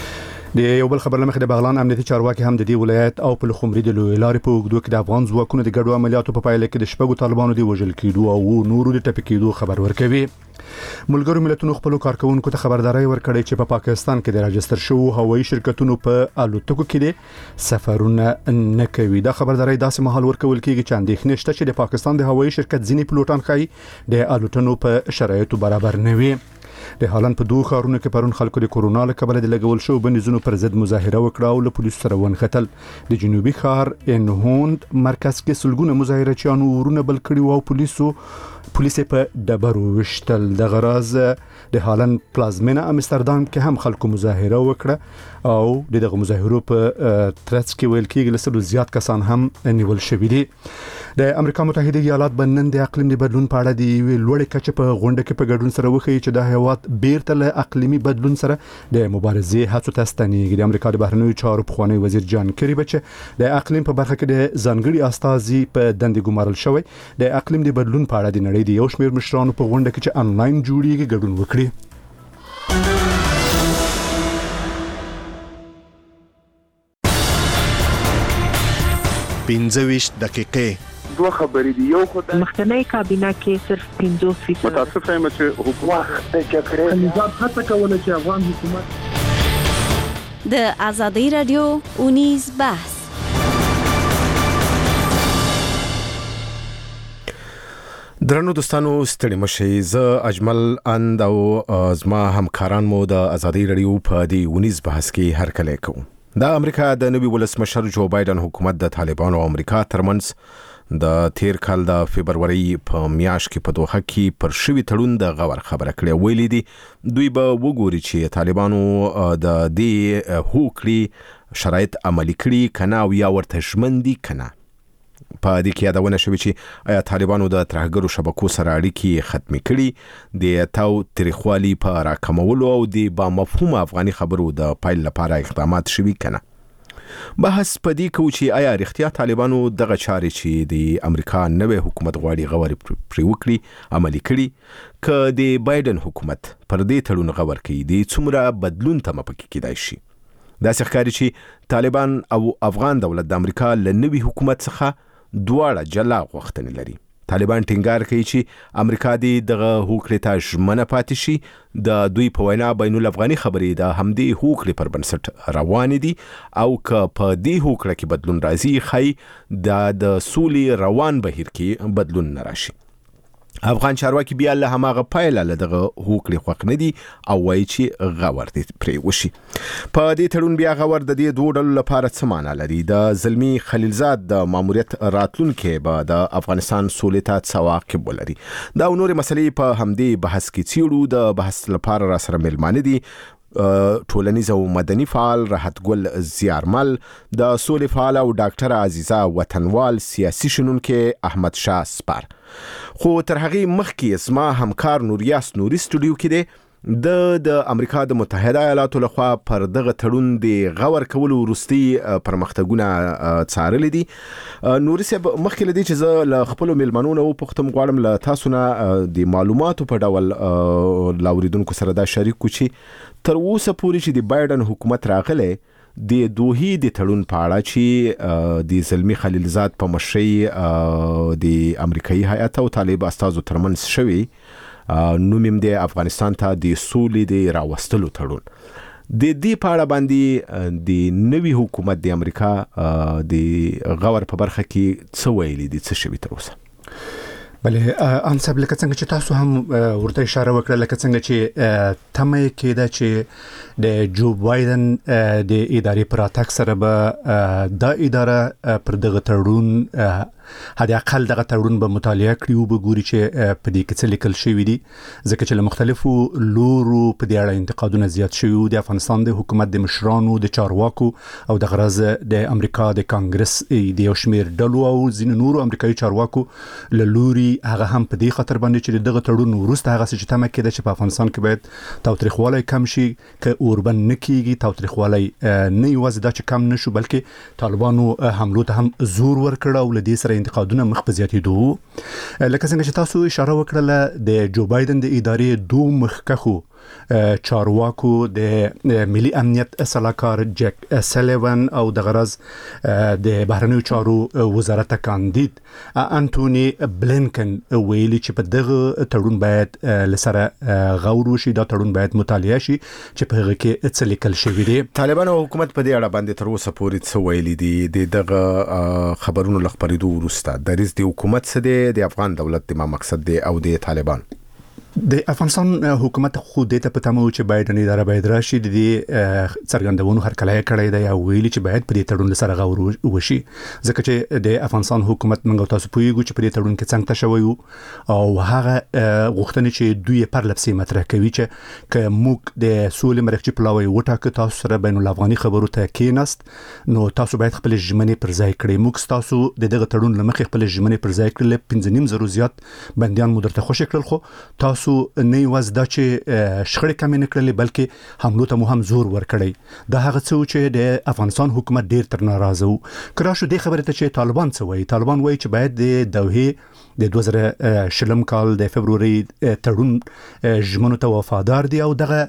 د یو بل خبر لمخې د بغلان امنیتي چارواکي هم د دې ولایت او په خمري د لوی لارې په وګړو کې د افغان ځواکونو د ګډو عملیاتو په پایله کې د شپږو طالبانو د وژل کېدو او نورو د ټپي کېدو خبر ورکوي. ملګرو ملتونو خپل کارکونکو ته خبرداري ورکړې چې په پا پاکستان کې د راجستر شوو هوایي شرکتونو په الوتکو کې د سفرونه نه کوي. دا خبرداري داسې مهال ورکول کېږي چې اندېښنه شته چې د پاکستان د هوایي شرکت ځینې پلوټان خای د الوتنو په شرایطو برابر نه وي. د هالند په دوه ښارونو کې پرون خلکو د کورونا له کبله د لګول شو بندیزونو پر ضد مظاهره وکړه او له پولیسو سره ونښتل. د جنوبي ښار انهوند مرکز کې سلګونه مظاهرچیانو ورونه بل کړي او پولیسو پولیس په ډبرو وشتل. د غراز د هالند پلازمینه امستردام کې هم خلکو مظاهره وکړه او دغه مظاهرو په ترڅ کې ویل کېږي لسلو زیات کسان هم نیول شوي دي. د امریکا متحده ایالات بنن د اقلیم د بدلون په اړه د لوړې کچې په غونډه کې په ګډون سره وښیي چې د هیواد بیرته له اقلیمي بدلون سره د مبارزې هڅو ته ستنېږي. د امریکا د بهرنیو چارو پخوانی وزیر جان کری بچ د اقلیم په برخه کې د ځانګړي استازي په دندې ګمارل شوی. د اقلیم د بدلون په اړه د نړۍ د یو شمېر مشرانو په غونډه کې چې انلاین جوړیږي ګډون وکړي. پنځه ویشت دقیقې دوه خبرې دي. یو خدای مخکنی کابینه کې صرف پنځوس فیصد متاسف یم چې حکومت د جګړې نظام هڅه کوله چې افغان حکومت د ازادۍ رادیو اونیز بحث. درنو دوستانو ستړي مشئ. زه اجمل اند او زما همکاران مو د ازادۍ رادیو په دی اونیز بحث کې هرکلی کوو. د امریکا د نوي ولسمشر جو بایدن حکومت د طالبانو او امریکا ترمنځ د تیر کال د فبرवरी په میاشت کې په دوحه کې پر شوي تړون د غور خبره کړې. ویلي دي دوی به وګوري چې طالبانو د دې هوکړې شرایط عملي کړي کنه او یا ورته ژمن دي کنه. په دې کې یادونه شوې چې آیا طالبانو د ترهګرو شبکو سره اړیکې ختمې کړي د تاو تاریخوالي په راکمولو او د با مفهوم افغاني خبرو د پایل لپاره اقدامات شوي کنه. بحث پدې کو چې آیا رښتیا طالبانو دغه چارې چې د امریکا نوې حکومت غواړي غور پرې وکړي عملي کړي ک د بایدن حکومت پر دې تړون غور کوي د څومره بدلون ته مپکې کېدای شي. دا ښکاري چې طالبان او افغان دولت د امریکا له نوې حکومت څخه دواړه جلا غوښتنې لري. طالبان ټینګار کوي چې امریکا دې دغه هوکړې ته ژمنه پاتې شي. د دوی په وینا بین الافغاني خبرې د همدې هوکړې پر بنسټ روانې دي او که په دې هوکړه کې بدلون راځي ښایي د سولې روان بهیر کې بدلون نه راشي. افغان چارواکي بیا له هماغه پایله له دغه هوکړې خوښ نه دي او وایي چې غور دې پرې وشي. په دې تړون بیا غور د دې دوه ډلو لپاره څه معنا لري؟ د زلمي خلیلزاد د ماموریت راتلونکي به د افغانستان سولې ته څه عواقب ولري؟ دا او نورې مسلې په همدې بحث کې څیړو. د بحث لپاره را سره مېلمانه دي ټولنیز او مدني فعال راحت ګل زیارمل، د سولې فعال او ډاکټر عزیزه وطنوال، سیاسي شنونکي احمد شاه سپار. خو تر هغې مخکې زما همکار نوریاس نوري سټوډیو کې دی. د د امریکا د متحده ایالاتو لخوا پر دغه تړون د غور کولو وروستي پرمختګونه څارلي دي. نوري صاحب، مخکې له دې چې زه له خپلو میلمنو نه وپوښتم، غواړم له تاسو نه د معلوماتو په ډول له اورېدونکو سره دا شریک کړو چې تر اوسه پورې چې د بایدن حکومت راغلی د دوحې د تړون په اړه چې د زلمي خلیلزاد په مشرۍ د امریکایي هیات او طالب استازو ترمنځ شوی نوم یې د افغانستان ته د سولې د راوستلو تړون. د دې په اړه باندې د نوي حکومت د امریکا د غور په برخه کې څه ویلي دي، څه شوي تر اوسه؟ بله، انصب لکه څنګه چې تاسو هم ورته اشاره وکړه، لکه څنګه چې تمه کېده چې د جو بایدن د ادارې پر راتګ سره به دا اداره پر دغه تړون حد اقل دغه تړون به مطالعه کړي او به ګوري چې په دې کې څه لیکل شوي دي، ځکه چې له مختلفو لورو په دې اړه انتقادونه زیات شوي وو. د افغانستان د حکومت د مشرانو، د چارواکو او د غرض د امریکا د کانګرس د یو شمېر ډلو او ځینې نورو امریکایي چارواکو له لوري هغه هم په دې خاطر باندې چې دغه تړون وروسته هغه څه چې تمه کېده چې په افغانستان کې باید تاوتریخوالی کم شي، که اوربند نه کېږي تاوتریخوالی نه یوازې دا چې کم نه شو بلکې طالبانو حملو ته هم زور ورکړ او له دې سره انتقادونه مخ په زیاتېدو. لکه څنګه چې تاسو اشاره وکړله، د جو بایدن د ادارې دوه مخکښو چارواکو د ملي امنیت سلاکار جک سلیوان او د غرض د بهرنیو چارو وزارت کاندید انټونی بلینکن ویلي چې په دغه تړون باید لسره غور وشي، دا تړون باید مطالعه شي چې په هغه کې څه لیکل شوي دي. طالبان او حکومت په دې اړه باندې تر اوسه پورې څه ویلي دي؟ د دغه خبرونو له خپرېدو وروسته دریځ د حکومت څه دی، د افغان دولت د ما مقصد دی او د طالبان؟ د افغانستان حکومت خو دې ته په تمه و چې بایدن اداره باید راشي، د دې څرګندونو هرکلی کړی دی او ویلي چې باید په دې تړون سره غور وشي، ځکه چې د افغانستان حکومت موږ تاسو پوهیږو چې په دې تړون کې څنګه شوی وو او هغه غوښتنې چې دوی پر لپسې مطرح کوي چې که موږ د سولې مرکزي پلاوی وټاکو تاسو سره بین الافغاني خبرو ته کېناست نو تاسو باید خپل ژمنې پر ځای کړئ. موږ تاسو د دغه تړون لمخې خپل ژمنې پر ځای کړل، پنځه نیم زره زیات بندیان مو درته خوشي کړل، خو تاسو نه یوازې دا چې شخړې کمې نه کړلې بلکې حملو ته مو هم زور ورکړی. دا هغه څه چې د افغانستان حکومت ډیر تر ناراضه وو. که راشو دې خبرې ته چې طالبان څه وایي، طالبان وایي چې باید د دوحې د دوه زره شلم کال د فبروري تړون ژمنو ته وفادار دي او دغه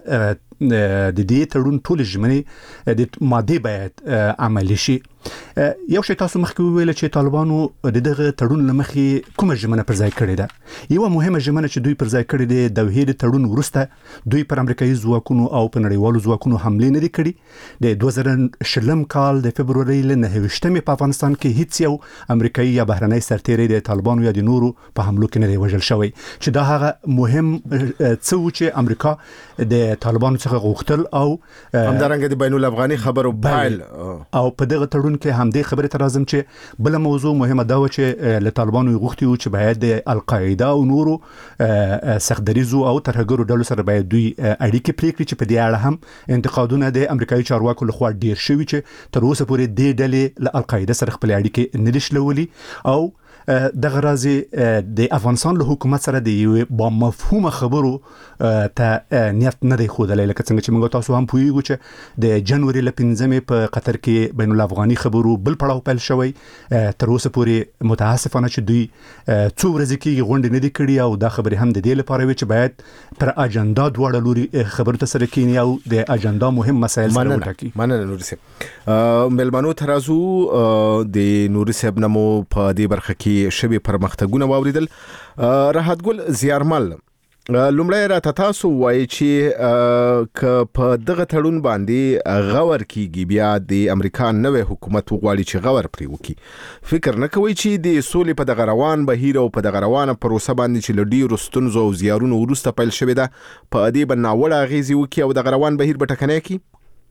د دې تړون ټول ژمنې د ماده باید عملي شي. یو شی تاسو مخکې ویل چې طالبانو د دغه تړون لمخې کومه ژمنه پر ځای کړې ده؟ یو مهمه ژمنه چې دوی پر ځای کړې ده، د دوحې د تړون وروسته دوی پر امریکایي ځواکونو او په نړیوالو ځواکونو حملې نه دي کړې. د دوه زره شلم کال د فبروري له نهه ویشتمې په افغانستان کې هیڅ یو امریکایي یا بهرنی سرتیری د طالبانو یا د نورو په حملو کې نه دی وژل شوی، چې دا هغه مهم څه و چې امریکا د طالبانو څخه دغه غوښتل او همدارنګه د بین الافغاني خبرو پایل او په دغه تړون کې هم د خبرې تر اعظم چې بل موضوع مهمه دا و چې له طالبانو غوښتي و چې باید د القاعده او نورو سختدریزو او ترهګرو ډلو سره باید دوی اړیکې پرې کړي چې په دې اړه هم انتقادونه د امریکایي چارواکو لخوا ډیر شوي چې تر اوسه پورې د ډلې له القاعده سره خپل اړیکې نه دي شلولي او دغه راځي د افغانستان له حکومت سره د یو با مفهومه خبرو ته نیت نه دی خوده لکه څنګه چې موږ تاسو هم پوهیږو چې د جنوري ل پنځمې په قطر کې بین الافغاني خبرو بل پړاو پیل شوی تر اوسه پورې متاسفانه چې دوی څو ورځې کې غونډه نه دي کړې او دا خبرې هم د دې لپاره وي چې باید پر اجنډا دواړه لوري خبرو ته سره کینی او د اجنډا مهم مسایل سره وټاکي. مننه نوري صاحب. ملمنو ترازو د نوري صاحب نمو په دې برخه کې شبي پرمختګونه واوریدل. راحت ګل زیارمل لومړی را تاسو وایي چې ک په دغه تړون باندې غور کیږي بیا د امریکا نوې حکومت وغواړي چې غور پرې وکړي فکر نه کوي چې د سولې په دغه روان بهیر او په دغه روانه پروسه باندې چې لډي رستنزو او زیارونو ورسته پیل شوی ده په دې بناوړه غیزي وکي او دغه روان بهیر به ټکنه کی.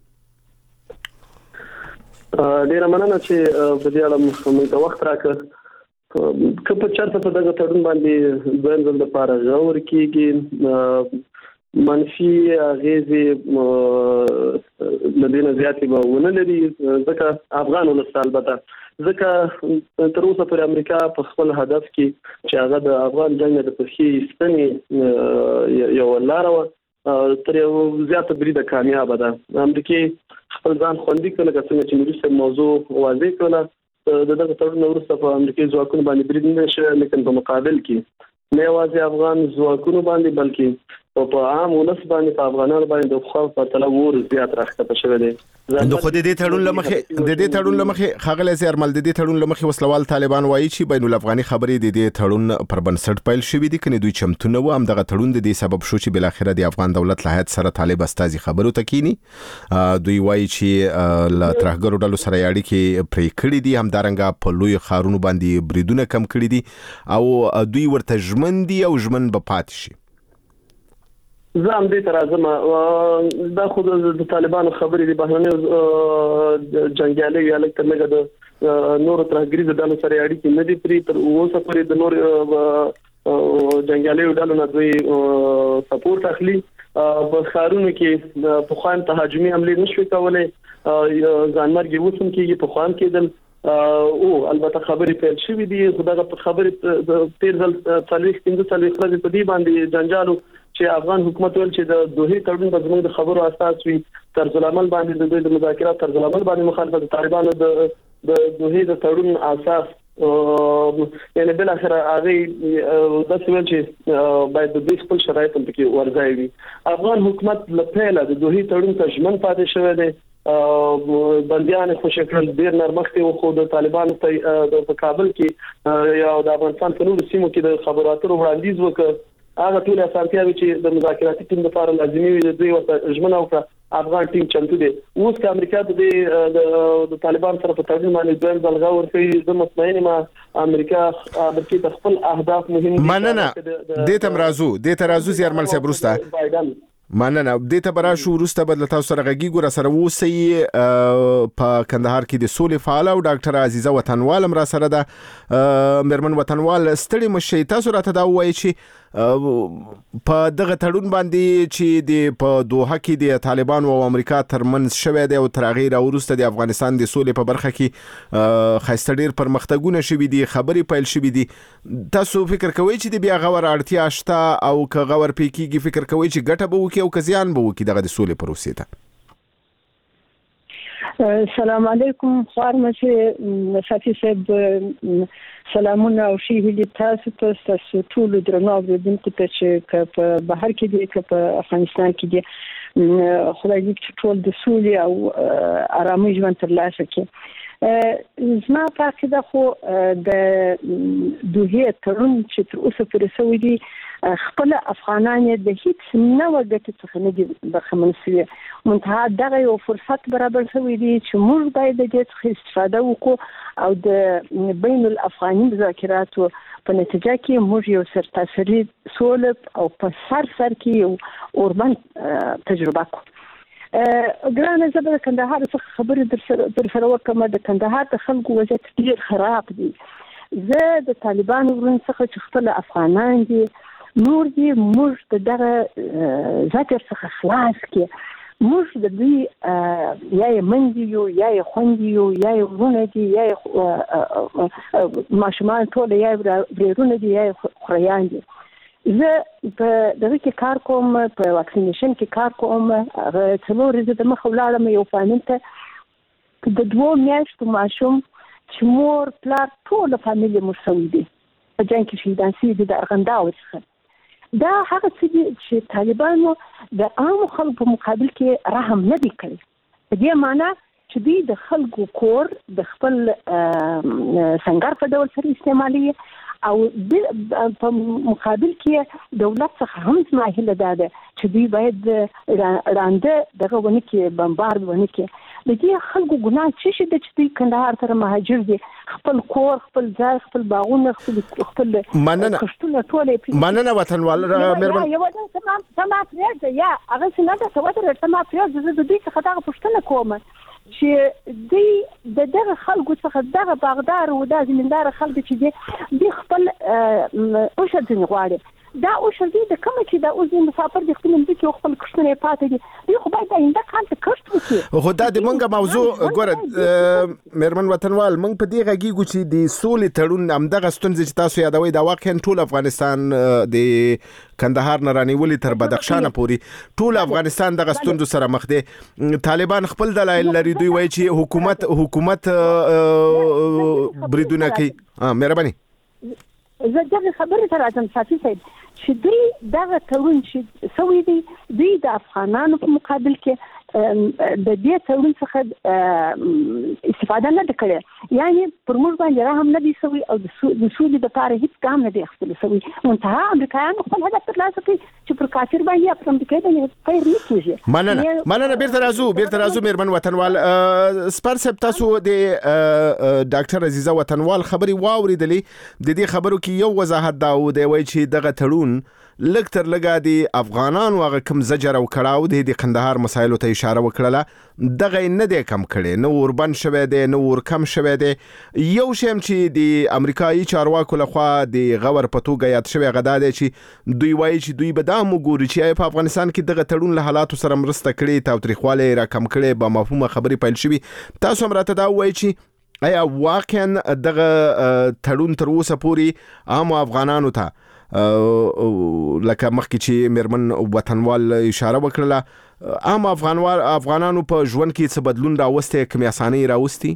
ډیر مننه چې په دې اړه موږ وخت راکړ. که په چرته په دغه تړون باندې دویم ځل لپاره غور کېږي منفي اغېزې لدينا زیاتې به ونه لري ځکه افغان ولس البته ځکه تر اوسه پر امریکا په خپل هدف کې چې هغه د افغان جنگ د پخې ستنې یو لار و تر یو زیاته بریده کامیاب ده. امریکای خپل ځان خوندي کړل چې څنګه چې نوري موضوع واضح کړل د دغه تړون وروسته په امریکایي ځواکونو باندې برید نه شوی لیکن په مقابل کې نه یوازې افغان ځواکونو باندې بلکې په عام ولس باندې په افغانانو باندې د خوف په تلور زیات راښکته شوی دی. د خو د دې تړون لمخه د دې تړون لمخه خغل زیرمل د دې تړون لمخه وسلوال طالبان وایي چې بین الافغاني خبرې د دې تړون پر بنسټ پیل شوې دي کني دوی چمتونه و هم دغه تړون د دې سبب شو چې بل اخره د افغان دولت له هیات سره طالب استازي خبرو تکینی دوی وایي چې لا ترهګرو ډلو سره اړیکې پرې کړې دي هم دارنګه په لوی خارونو باندې بریدونه کم کړې دي او دوی ورته ژمن دي او ژمن به پاتې شي. زه هم دې تر ازمه دا خو د طالبانو خبرې دي بهرنیو جنگیالي یا لکه لږه د نور ترهګریزو ډلو سره اړیکې نه دي پرې تر اوسه پورې د نور جنگیالي ډلو نه دوی سپورټ اخلي په خارونو کې په خوان تهاجمي حمله نشوي کولای ځانمرګي وسم کېږي په خوان کېدل او البته خبرې پیل شوې دي خدای په خبرې د تیر ځل څلويخ پنځه څلويخ ورځې په دې باندې جنجالو چې افغان حکومت ول چې د دوه تړون په زموږ د خبرو اساس وي طرز العمل باندې د دوی د مذاکرات طرز العمل باندې مخالفت طالبانو د د دوه د تړون اساس یعنی بل اخر هغه د څه چې باید د دې خپل شرایط په کې ورځي وي. افغان حکومت لپاره د دوه تړون ته ژمن پاتې شوی دی بنديان خو شکل ډیر نرمخته و خو د طالبانو په کابل کې یا د افغانستان په نورو سیمو کې د خبراتو وړاندیز وکړ هغه ټول اسانتیاوي چې د مذاکراتي ټیم لپاره لازمي وي د دوی ورته ژمنه وکړه افغان ټیم چمتو دي. اوس که امریکا د طالبان سره په تړون باندې دویم ځل غور کوي زه مطمئن یم امریکا د خپل اهداف مهم دي. مننه دې تم رازو دې ترازو زیارمل صاحب روستا مننه دې ته برا شو روستا بدل تاسو سره غږی ګور سره وسی په کندهار کې د سولې فعال او ډاکټر عزیزه وطنوال را سره ده مرمن وطنوال ستړي مشي تاسو راته دا وایي چې په دغه تړون باندې چې د په دوحه کې د طالبان او امریکا ترمنځ شوه دی او ترغیر او وروسته د افغانستان د سولې په برخه کې خاصه ډیر پرمختګونه شوي دي خبري پیل شوي دي تاسو فکر کوئ چې د بیا غور اړتیا شته او که غور پکېږي فکر کوئ چې ګټه به وکي او که زیان به وکي دغه د سولې پروسې ته؟ السلام علیکم خارمه صافي صاحب سلامونه او شي هلي تاسو ته تاسو ټول درنو اوریدونکو ته چې په بهر کې دي که په افغانستان کې دي خدای دې چې ټول د سولې او آرامۍ ژوند ترلاسه کړي. زما په عقیده خو د دوه تړون چې تر اوسه پورې سوي دي خپل افغانان د هیڅ نوې ګټې څخه نه دي برخمن شوي منتها دغه یو فرصت برابر شوی دی چې موږ باید د دې څخه استفاده وکړو او د بین الافغاني مذاکراتو په نتیجه کې موږ یو سرتاسري سولې او په سر سر کې یو اوربند تجربه کوو. ګرانه زه به کندهار څخه خبرې در سره در سره وکم. د کندهار د خلکو وضعیت ډیر خراب دی. زه د طالبانو ورن څخه چې خپل افغانان دي نور دي موږ د دغه ذکر څخه خلاص کی موږ د دوی یا منځ یو یا خوندې یو یا ورونه دي یا ماشومان ټول یا ورونه دي یا خریان دي. زه په دغه کې کار کوم، په واکسینیشن کې کار کوم. هغه څلور ورځې د مخه ولاړم یو فامیل ته د دوه میاشتو ماشوم چې مور پلار ټول فامیل مو شوي دي په جنګ کې شهیدان شوي دي د ارغنداو څخه. دا هغه څه دي چې طالبانو د عام خلکو په مقابل کې رحم نه دی کړی. په دې معنی چې دوی د خلکو کور د خپل سنگر په ډول سره استعمالي او په مقابل کې دولت څخه هم ماهله ده چې دوی باید رانده دغه ونه کې بمبارد ونه کې. د دې خلکو ګناه څه شي چې دوی کندهار ته مهاجر دي، خپل کور خپل ځای خپل باغونه خپل خپل مننه کښتونه ټول مننه وطنوال مهربان یو دا تمام تمام پرېږده یا هغه څنګه ده څه وته تمام پرېږده. زه د دې څخه دا پوښتنه کوم چې دوی د دغه خلکو څخه دغه باغدار او د زمیندار خلک چې دي د خپل اوشر ځنی غواړي. دا اوشر دي د کوم چې دا اوس مسافر دي خپل مځکه او خپل کښتونه پاتې دي. دوی خو باید آینده کال ته کښت وکړي. خو دا د مونږه موضوع ګوره مېرمن وطنوال مونږ په دې غږیږو چې د سولې تړون همدغه ستونزې چې تاسو یادوي دا واقعا ټول افغانستان د کندهار نه رانیولې تر بدخشان پورې ټول افغانستان دغه ستونزو سره مخ دي. طالبان خپل دلایل لري، دوی وایي چې حکومت حکومت بریدونه کوي. مهرباني زه دغه خبرې ته راځم ساتي صاحب چې دوی دغه تړون چې سوي دي دوی د افغانانو په مقابل کې د دې تړون څخه استفاده نه کړې، یعنی پر موږ باندې رحم نه دي سوي او د سولې لپاره هیڅ ګام نه دی اخیستل سوي. منتها امریکایانو خپل هدف ترلاسه کړي چې پر کافر باندې پر امریکا باندې خیر نه کیږي. مننه مننه بیرته راځو بیرته راځو مېرمن وطنوال. سپار صاحب تاسو د ډاکټر عزیزه وطنوال خبري واوریدلې. د دې خبرو کې یو وضاحت دا و دی وایي چې دغه تړون لږ تر لږه د افغانانو هغه کم زجر او کړاو دی د کندهار مسایلو ته اشاره وکړله دغه نه دی کم کړي، نه وربن شوی دی نه ور کم شوی دی. یو شیم چې د امریکایي چارواکو لخوا د غور په توګه یاد شوی غدا دی چې دوی وایي چې دوی به دا وګوري چې په افغانستان کې دغه تړون له حالاتو سره مرسته کړي، تاوتریخوالی را کم کړي، به مفهومه خبرې پیل شوي. تاسو هم راته دا وایي چې آیا واقعا دغه تړون تر اوسه پورې عام افغانانو ته لکه مخکې چې مېرمن وطنوال اشاره وکړله عام افغانوال افغانانو په ژوند کې څه بدلون راوستی، کومې اسانۍ راوستي؟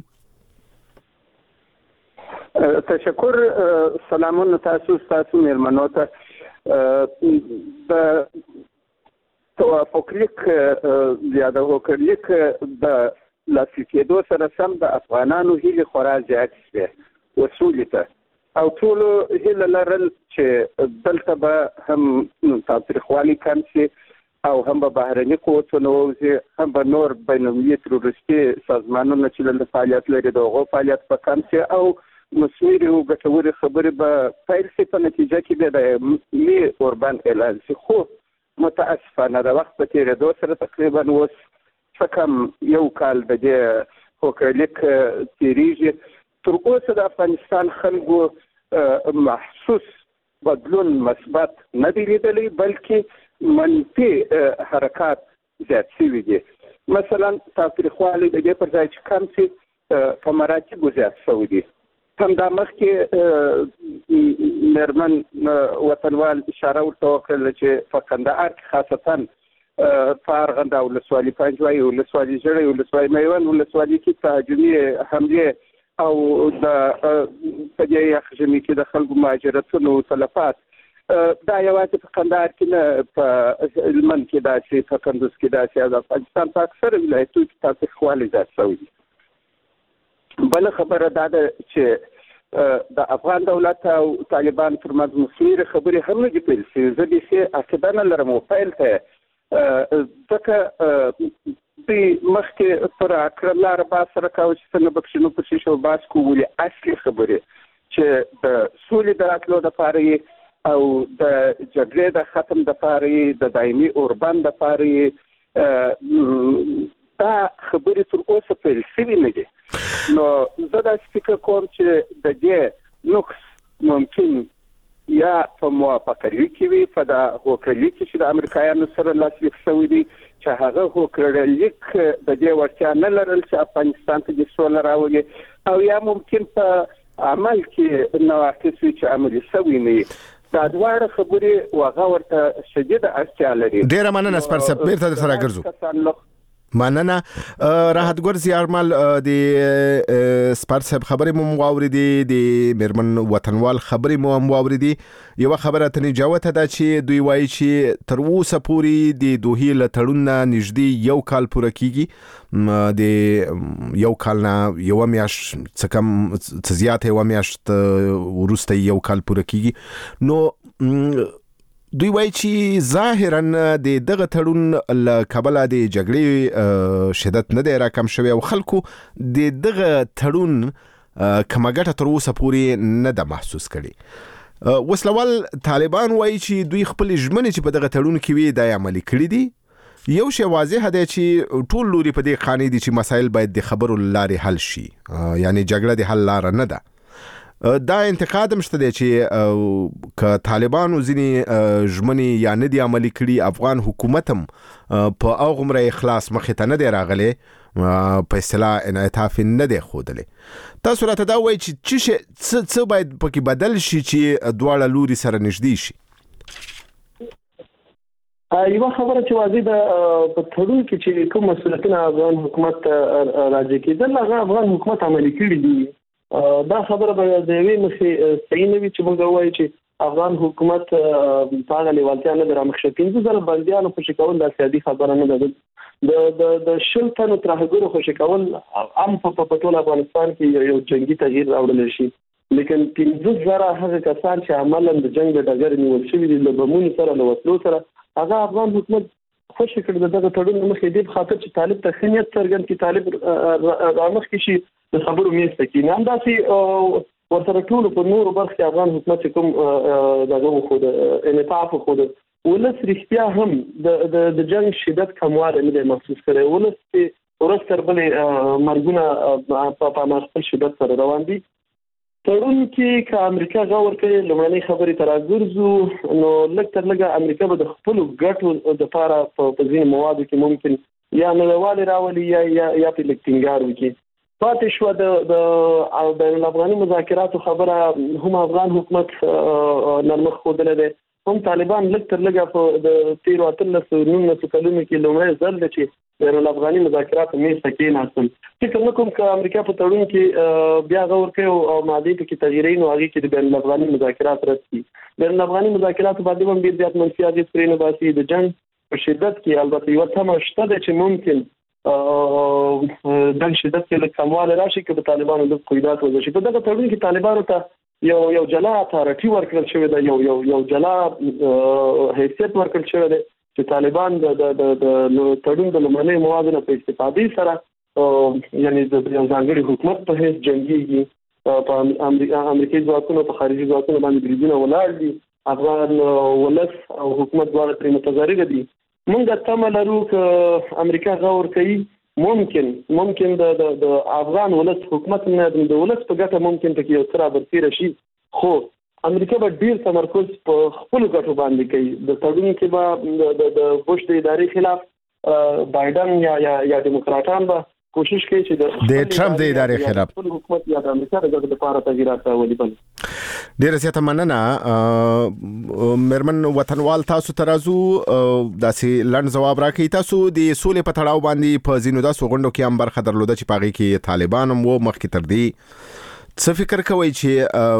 تشکر. سلامونه تاسو تاسو مېرمنو ته. د توافق لیک یا د هوکر لیک د لاسلیک کېدو سره سم د افغانانو هیلې خورا زیاتې شوې وسولې ته او ټول هیله لرل چې دلته به هم تاوتریخوالي کم شي او هم به بهرني قوتونه ووځي، هم به نور بین المللي تروریستي سازمانونه چې دلته فعالیت لري د هغو فعالیت به کم شي او مثمرې او ګټورې خبرې به پیل شي. په نتیجه کې به د ملي اوربان اعلان شي. خو متاسفانه د وخت په تېرېدو سره تقریبا اوس څه کم یو کال د دې هوکر لیک تېرېږي. تر اوسه د افغانستان خلکو محسوس بدلون مثبت نه دی لیدلی بلکې منفي حرکات زیات شوي دي. مثلا تاوتریخوالی د دې پر ځای چې کم شي په مراتبو زیات شوي دي. همدا مخکې مېرمن وطنوال اشاره ورته وکړله چې په کندهار کې خاصتا په ارغنده ولسوالي پنجوایي ولسوالي ژړی ولسوالي میوند ولسوالي کې تهاجمي حملې او د په دې یخ ژمي کې د خلکو مهاجرتونو تلفات دا یوازې په کندهار کې نه په هلمند کې داسې په کندوز کې داسې او د افغانستان په اکثره ولایتونو کې تاوتریخوالی زیات شوی دي. بله خبره دا ده چې د افغان دولت او طالبان ترمنځ مثمرې خبرې هم نه دي پیل شوي. زه بیخي عقیده نه لرم او پیل ته ځکه دوی مخکې پر اکرم لاره باس سره کاوه چې څنګه به کښې نو پسې شو باس کو ولې اصلي خبرې چې د سولې د راتلو دپاره یې او د جګړې د ختم دپاره یې د دایمي اوربند دپاره یې دا خبرې تر اوسه پیل شوي نه دي. نو زه دا فکر کوم چې د دې نقص ممکن یا په موافقه کې وي په دا هوکړه کې چې د امریکایانو سره لاسلیک شوی دی چې هغه هوکړه لیک د دې ورتیا نه لرل چې افغانستان ته د سولې راوړي او یا ممکن په عمل کې نواقص چې عملي شوی نه دا دواړه خبرې واغه ورته شدیده اړتیا لري. ډیره مننه سپر سپ بیرته سره ګرځو. مننه راحت ګور زیارمل د سپر سپ خبرې مو واوریدي د میرمن وطنوال خبرې مو هم واوریدي. یو خبره ته جوته ده چې دوی وایي چې تر اوسه پورې د دوه لټړون نږدې یو کال پوره کیږي د یو کال نه یو میاشت څه کم څه زیات یو میاشت ورسته یو کال پوره کیږي. نو دوی وایي چې ظاهرا د دغه تړون له کبله د جګړې شدت نه دی راکم شوی او خلکو د دغه تړون کومه ګټه تر اوسه پورې نه ده محسوس کړي. وسلوال طالبان وایي چې دوی خپل ژمنې چې په دغه تړون کې وي د عملي کړي دي. یو شی واضح دی چې ټول لوري په دې قانې دي چې مسایل باید د خبرو لارې حل شي، یعنی جګړه د حل لار نه ده. دا انتقاد مشته دی چې ک طالبانو ځینې ژمنې یا نه دي عملي کړي، افغان حکومت هم په اوغمره اخلاص مخې ته نه دی راغلی، په اصطلاح انعطاف نه دی ښودلی. تاسو راته دا وایي چې څه باید پکې بدل شي چې دواړه لوري سره نږدې شي؟ یوه خبره چې واضح ده په تړون کې چې کوم مسؤلیتونه افغان حکومت راځي کېدل هغه افغان حکومت عملي کړي دي. دا خبره به د یوې مخې صحیح نه وي چې موږ وایو چې افغان حکومت په هغه لیوالتیا نه ده رامخ شوې. پنځه زره بندیانو خوشي کول دا سیاسي خبره نه ده. د د شل تنو ترهګرو خوشي کول عام په ټول افغانستان کې یو جنگي تغییر راوړل شي، لیکن پنځه زره هغه کسان چې عملاً د جنگ د ډګر نیول شوي دي له بمونو سره له وسلو سره هغه افغان حکومت خوشي کړ دغه تړون مخې دې خاطر چې طالب ته خنیت څرګند کی طالب رامخ کې شي د خبرو میسته کې نه انداسي ورته ټول په نور برخه افغان حکومت کوم دغه خو د انعطاف خو د ولس رښتیا هم د د جنگ شدت کمواله نه محسوس کړي. ولس ورستر بلې مرګونه په مخکې شدت سره روان دي. تړون کې ک امریکا غوړ کوي لمړنۍ خبرې تر راګرځو نو لکه تر لګه امریکا به د خپل ګټو د لپاره په ځین موادو کې ممکن یا نړیوال راولي یا یا په لکټینګار وکړي. پاتې شو د بین الافغاني مذاکراتو خبره هم افغان حکومت نرمخ خوده ده، هم طالبان لکه تر لګه په د تیر واتلس نونس کلونو کې لومړی ځل ده چې بین الافغاني مذاکرات مې سکه ناسل. فکر نکوم چې امریکا په تړون کې بیا غوړ کوي او ماده کې تغییرین او هغه کې د بین الافغاني مذاکرات راتي. بین الافغاني مذاکرات باندې هم ډیر زیات منفي اغېز پرې نه باسي. د جنگ په شدت کې البته یو تمه شته چې ممکن د شدت کې له کمواله راشي کې په طالبانو د قیدات وځي. په دغه تړون کې طالبانو ته یو یو جلا اتارټي ورکړل شوی دی، یو یو یو جلا حیثیت ورکړل شوی دی چې طالبان د د د تړون د لمړنۍ موادو په استفادې سره یعنی د یو ځانګړي حکومت په هیڅ جنگي په امریکایي ځواکونو په خارجي ځواکونو باندې بریدونه ولاړ دي. افغان ولس او حکومت دواړه پرې متضرر دي. موږ تمه لرو چې امریکا غوړ کوي ممکن ممکن د د افغان ولس حکومت نه د ولس په ګټه ممکن ته یو څه برتیر شي، خو امریکا به ډیر تمرکز په خپل ګټو باندې کوي. د تړون کې به د بوش د ادارې خلاف بایدن یا یا یا دیموکراتان به کوشش کوي چې د ټرمپ د ادارې خلاف حکومت یا د امریکا د ګټو لپاره تغییرات راولي. ډیر زیاته مننه میرمن وطنوال. تاسو ترازو داسې لړن جواب راکړئ. تاسو د سولې په تړاو باندې په زینو داسو غونډو کې هم برخه درلوده چې پاغي کې طالبان هم وو مخکې تر دې. څه فکر کوئ چې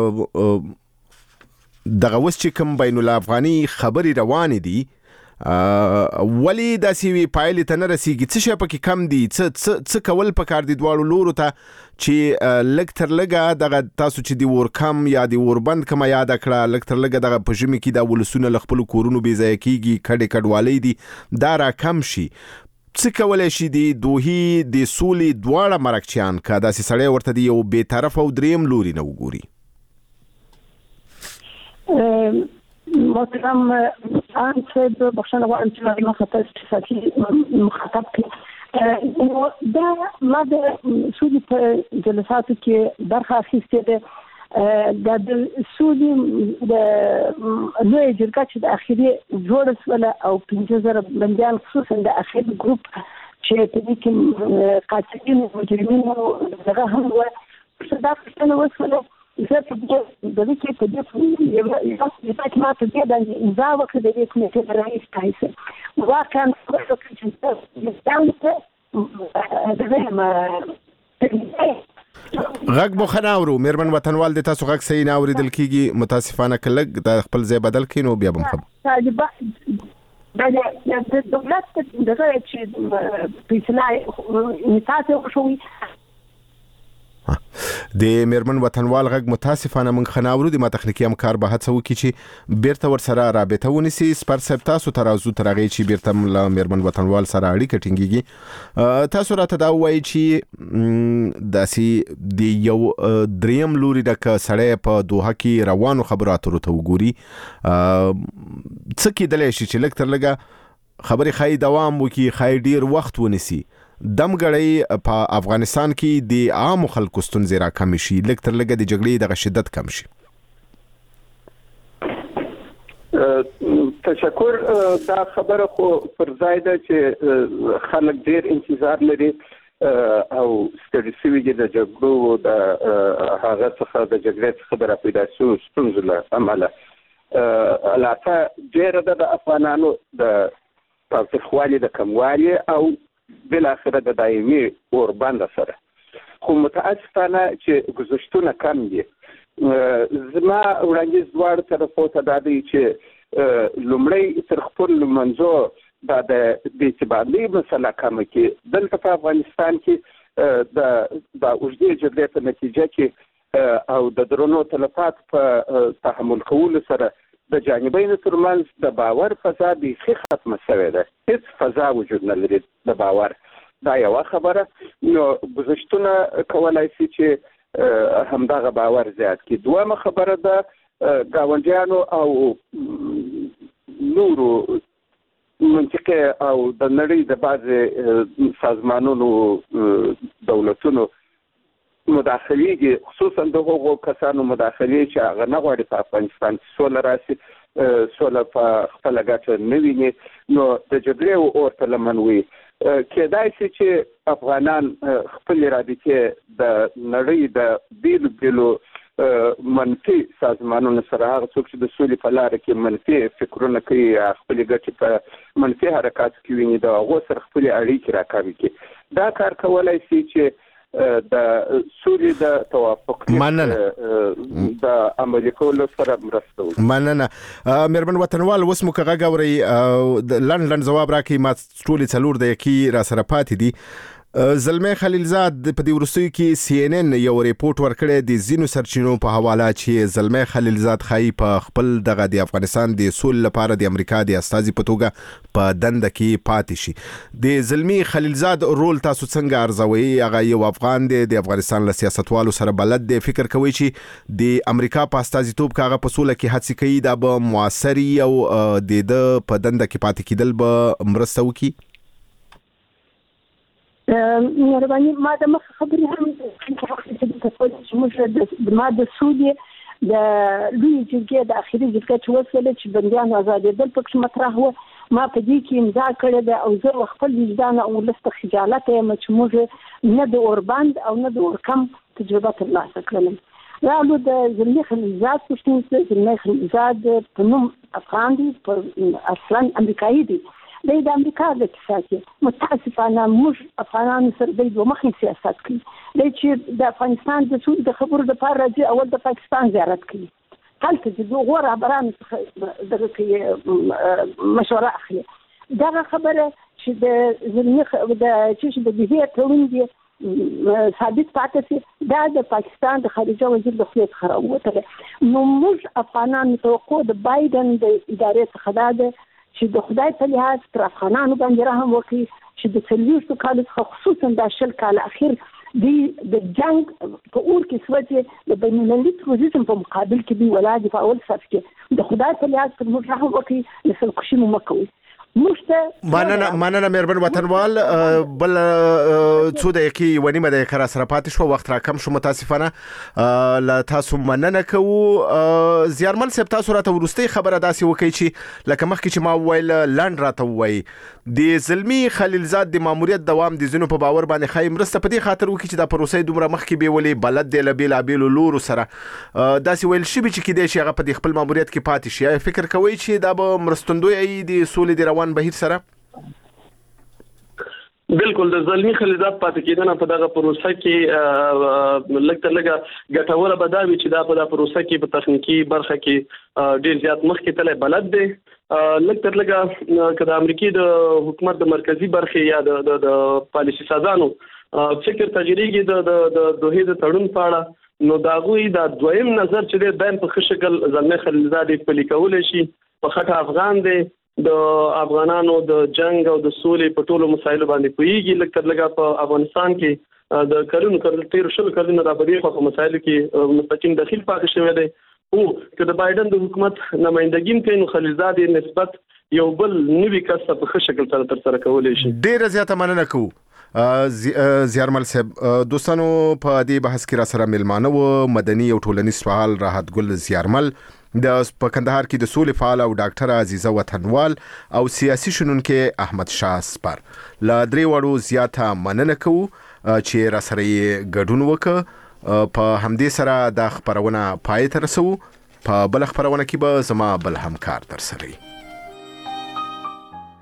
دغه وس چې کوم بین الافغاني خبري روانې دي ولی داسې وی پایلې ته نه رسیږي؟ څه شی پکې کم دي؟ څه څه کول پکار دي دواړو لورو ته چې لږ تر لږه دغه تاسو چې دی ورکم یا دی وربند کما یاد کړه لږ تر لږه دغه په ژمي کې دا ولسونه ل خپل کورونو بې ځای کیږي کډې کډوالۍ دي دا را کم شي؟ څه کولای شي دی دوی د سولې دواړه مرکچیان کا داسې سړی ورته دی یو بې طرف او دریم لوري نه وګوري؟ محترم ان څه بخښنه غواړم چې ما خطر استفاده مخاطب کړ نو دا ما د سودي په جلساتو کې برخه اخیستې ده د سودي د لوی جرګه چې د اخیری جوړ سول او پنځه زره بندیان خصوصا د اخیری ګروپ چې په دې کې قاتلین او مجرمین دغه هم و صدا څنګه وسوله زه په دې د دې کې په دې یو یو پات ما ته د امضا وکړه د دې کمیټې د رئیس تایسه واقعا څه چې ستاسو د ما غږ مو خناورو مېرمن وطنوال د تاسو غږ صحیح نه اوریدل کیږي متاسفانه کلک د خپل ځای بدل کینو بیا بم خبر دا د دولت دغه چې په اصلاح تاسو خوشوي د مېرمن وطنوال غږ متاسفانه من خناورو د ما تخنیکی همکار به هڅه وکړي چې بیرته ور سره رابطه ونیسي سپر سپ تاسو ترازو ترغی چې بیرته مېرمن وطنوال سره اړیکه ټینګيږي تاسو راته دا وایي چې داسې د یو دریم لوري د سړی په دوه کې روانو خبراتو ته وګوري څه کېدلی شي چې لږ تر لږه خبرې خای دوام وکړي خای ډیر وخت ونیسي دمګړی په افغانستان کې د عام خلکو ستونزې را کم شي لږ تر لږه د جګړې د شدت کم شي تشکر دا خبره خو پر ځای ده چې خلک ډیر انتظار لري او ستړي شوي دي د جګړو د هغه څخه د جګړې څخه د راپیدا شوو ستونزو له امله علاقه ډیره ده د افغانانو د تاوتریخوالي د کموالي او بل اخره د دایمي اوربند سره خو متاسفانه چې گذشتونه کم دي زما وړاندیز دواړو طرفو ته دا دی چې لومړی تر خپل لمنځو دا د بې اعتبارۍ مسله کمه کړي دلته په افغانستان کې د د اوږدې جګړې په نتیجه کې او د درنو تلفاتو په تحمل کولو سره د جانبینو ترمنځ د باور فضا بیخي ختمه شوې ده هیڅ فضا وجود نه لري د باور دا یو خبره نو گذشتونه کولای شي چې همدغه باور زیات کړي دویمه خبره ده ګاونډیانو او نورو منطقه او د نړۍ د بعضې سازمانونو دولتونو مداخلېږي خصوصا د هغو کسانو مداخلې چې هغه نه غواړي په افغانستان کې سوله راشي سوله په خپله ګټه نه ویني نو د جګړې اور ته لمن وي کېدای شي چې افغانان خپلې رابطې د نړۍ د بیلو بیلو منفي سازمانونو سره هغه څوک چې د سولې په لاره کې منفي فکرونه کوي خپلې ګټې په منفي حرکاتو کې ویني د هغو سره خپلې اړیکې راکاږي کړي دا کار کولی شي چې د سولې د توافق د عملي کولو سره مرسته وکړي مننه مېرمن وطنوال اوس مو که غږ اورئ لنډ لنډ ځواب راکړئ ما ټولې څلور دقیقې را سره پاتې دي زلمی خلیلزاد په دې وروستیو کې سی ان ان یو ریپورت ورکړی د ځینو سرچینو په حواله چې زلمی خلیلزاد ښایي په خپل دغه د افغانستان د سولې لپاره د امریکا د استازي په توګه په دنده کې پاتې شي د زلمی خلیلزاد رول تاسو څنګه ارزوئ هغه یو افغان دی د افغانستان له سیاستوالو سره بلد دی فکر کوئ چې د امریکا په استازیتوب کې هغه په سوله کې هڅې کوي دا به موثر او د ده په دنده کې پاتې کېدل به مرسته وکړي مهرباني ما د مخ خبرې هم چې موږ د ما د سولې د لوی جرګې د اخیری جرګې چې وسوله چې بندیان آزادېدل پکې مطرح و ما په دې کې امضا کړې ده او زه خپل وجدان او لسته خجالت یم چې موږ نه د اوربند او نه د اورکم تجربه ترلاسه کړل رالو د زلمی خلیلزاد پښتون زلمی خلیلزاد په نوم افغان دی اصلا امریکایي دی د امریکا د اتفاقیه متاسفانه موږ افغانانو سره د دوه مخې سیاست کوي د چې د افغانستان د څو د خبرو د پاره راځي اول د پاکستان زیارت کوي هلته د دوه غوړه بران دغه کې مشوره اخلي دغه خبره چې د زلمی د چې د دې تړون دی ثابت پاتې شي دا د پاکستان د خارجه وزیر د خپل خراوته نو موږ افغانانو توقع د بایدن د ادارې څخه ده چې د خدای په لحاظ پر افغانانو باندې رحم وکړي چې د څلوېښتو کالو څخه خصوصا د شل کال اخیر د جنگ په اور کې سوچي د بین المللي تروریزم په مقابل کې دی ولادي په اول صف کې د خدای په لیاس پر موږ راو وکي نسل خوشي مو مکوي مننه مننه مهربان وطنوال بل څو دقیقې ونیمه د کار سره پاتې شو وخت را کم شو متاسفانه لا تاسو مننه کوو زیارمل سپ تاسو راته ورستي خبره داسې وکي چې لکه مخکې چې ما ویل لاند راته وای د زلمی خلیلزاد د ماموریت دوام د زینو په باور باندې خای مرسته په دې خاطر وکي چې د پروسې دومره مخکې به ولې بلد دی لبیل ابیل لور سره داسې ویل شي چې کې د شي هغه په خپل ماموریت کې پاتې شي فکر کوي چې دا به مرستندوی د سولې د روان بهیر سره بالکل د زلمی خلیلزاد پاتې کېدنه په دغه پروسه کې لکه لګه ګټوره بداوي چې دا په دغه پروسه کې په تخنیکی برخه کې ډیر زیات مخکې تله بلد دی لکه لګه کله امریکای د حکومت د مرکزی برخه یا د د پالیسي سازانو فکر تغییري د د دوه د تړون پاړه نو داغوی دا دویم نظر چې د دایم په خشکل زلمی خلیلزاد په لیکول شي په خټه افغان دی د افغانانو د جنگ او د سولې په ټولو مسایلو باندې پویږي لکه لګا په افغانستان کې د کلونو کړل تیر شل کلونو د بدی په مسایلو کې مستقیم دخیل پاتې شوی دی او که د بایدن د حکومت نمائندګیم کوي نو خلیلزاد نسبت یو بل نوی کس په ښه شکل سره تر سره کولای شي. ډیر زیاته مننه کوو زیارمل صاحب. دوستانو په دې بحث کې را سره ملمانه و مدني او ټولنیز فعال راحت ګل زیارمل د په کندهار کې د سولې فعال او ډاکټر عزیزه وطنوال او سیاسي شنونکو احمد شاه سپر. لا درې وړو زیاته مننه کوو چې را سره ګډون وکړه. په همدې سره د خبرونه پای ته رسو. په بل خبرونه کې به زما بل همکار تر سره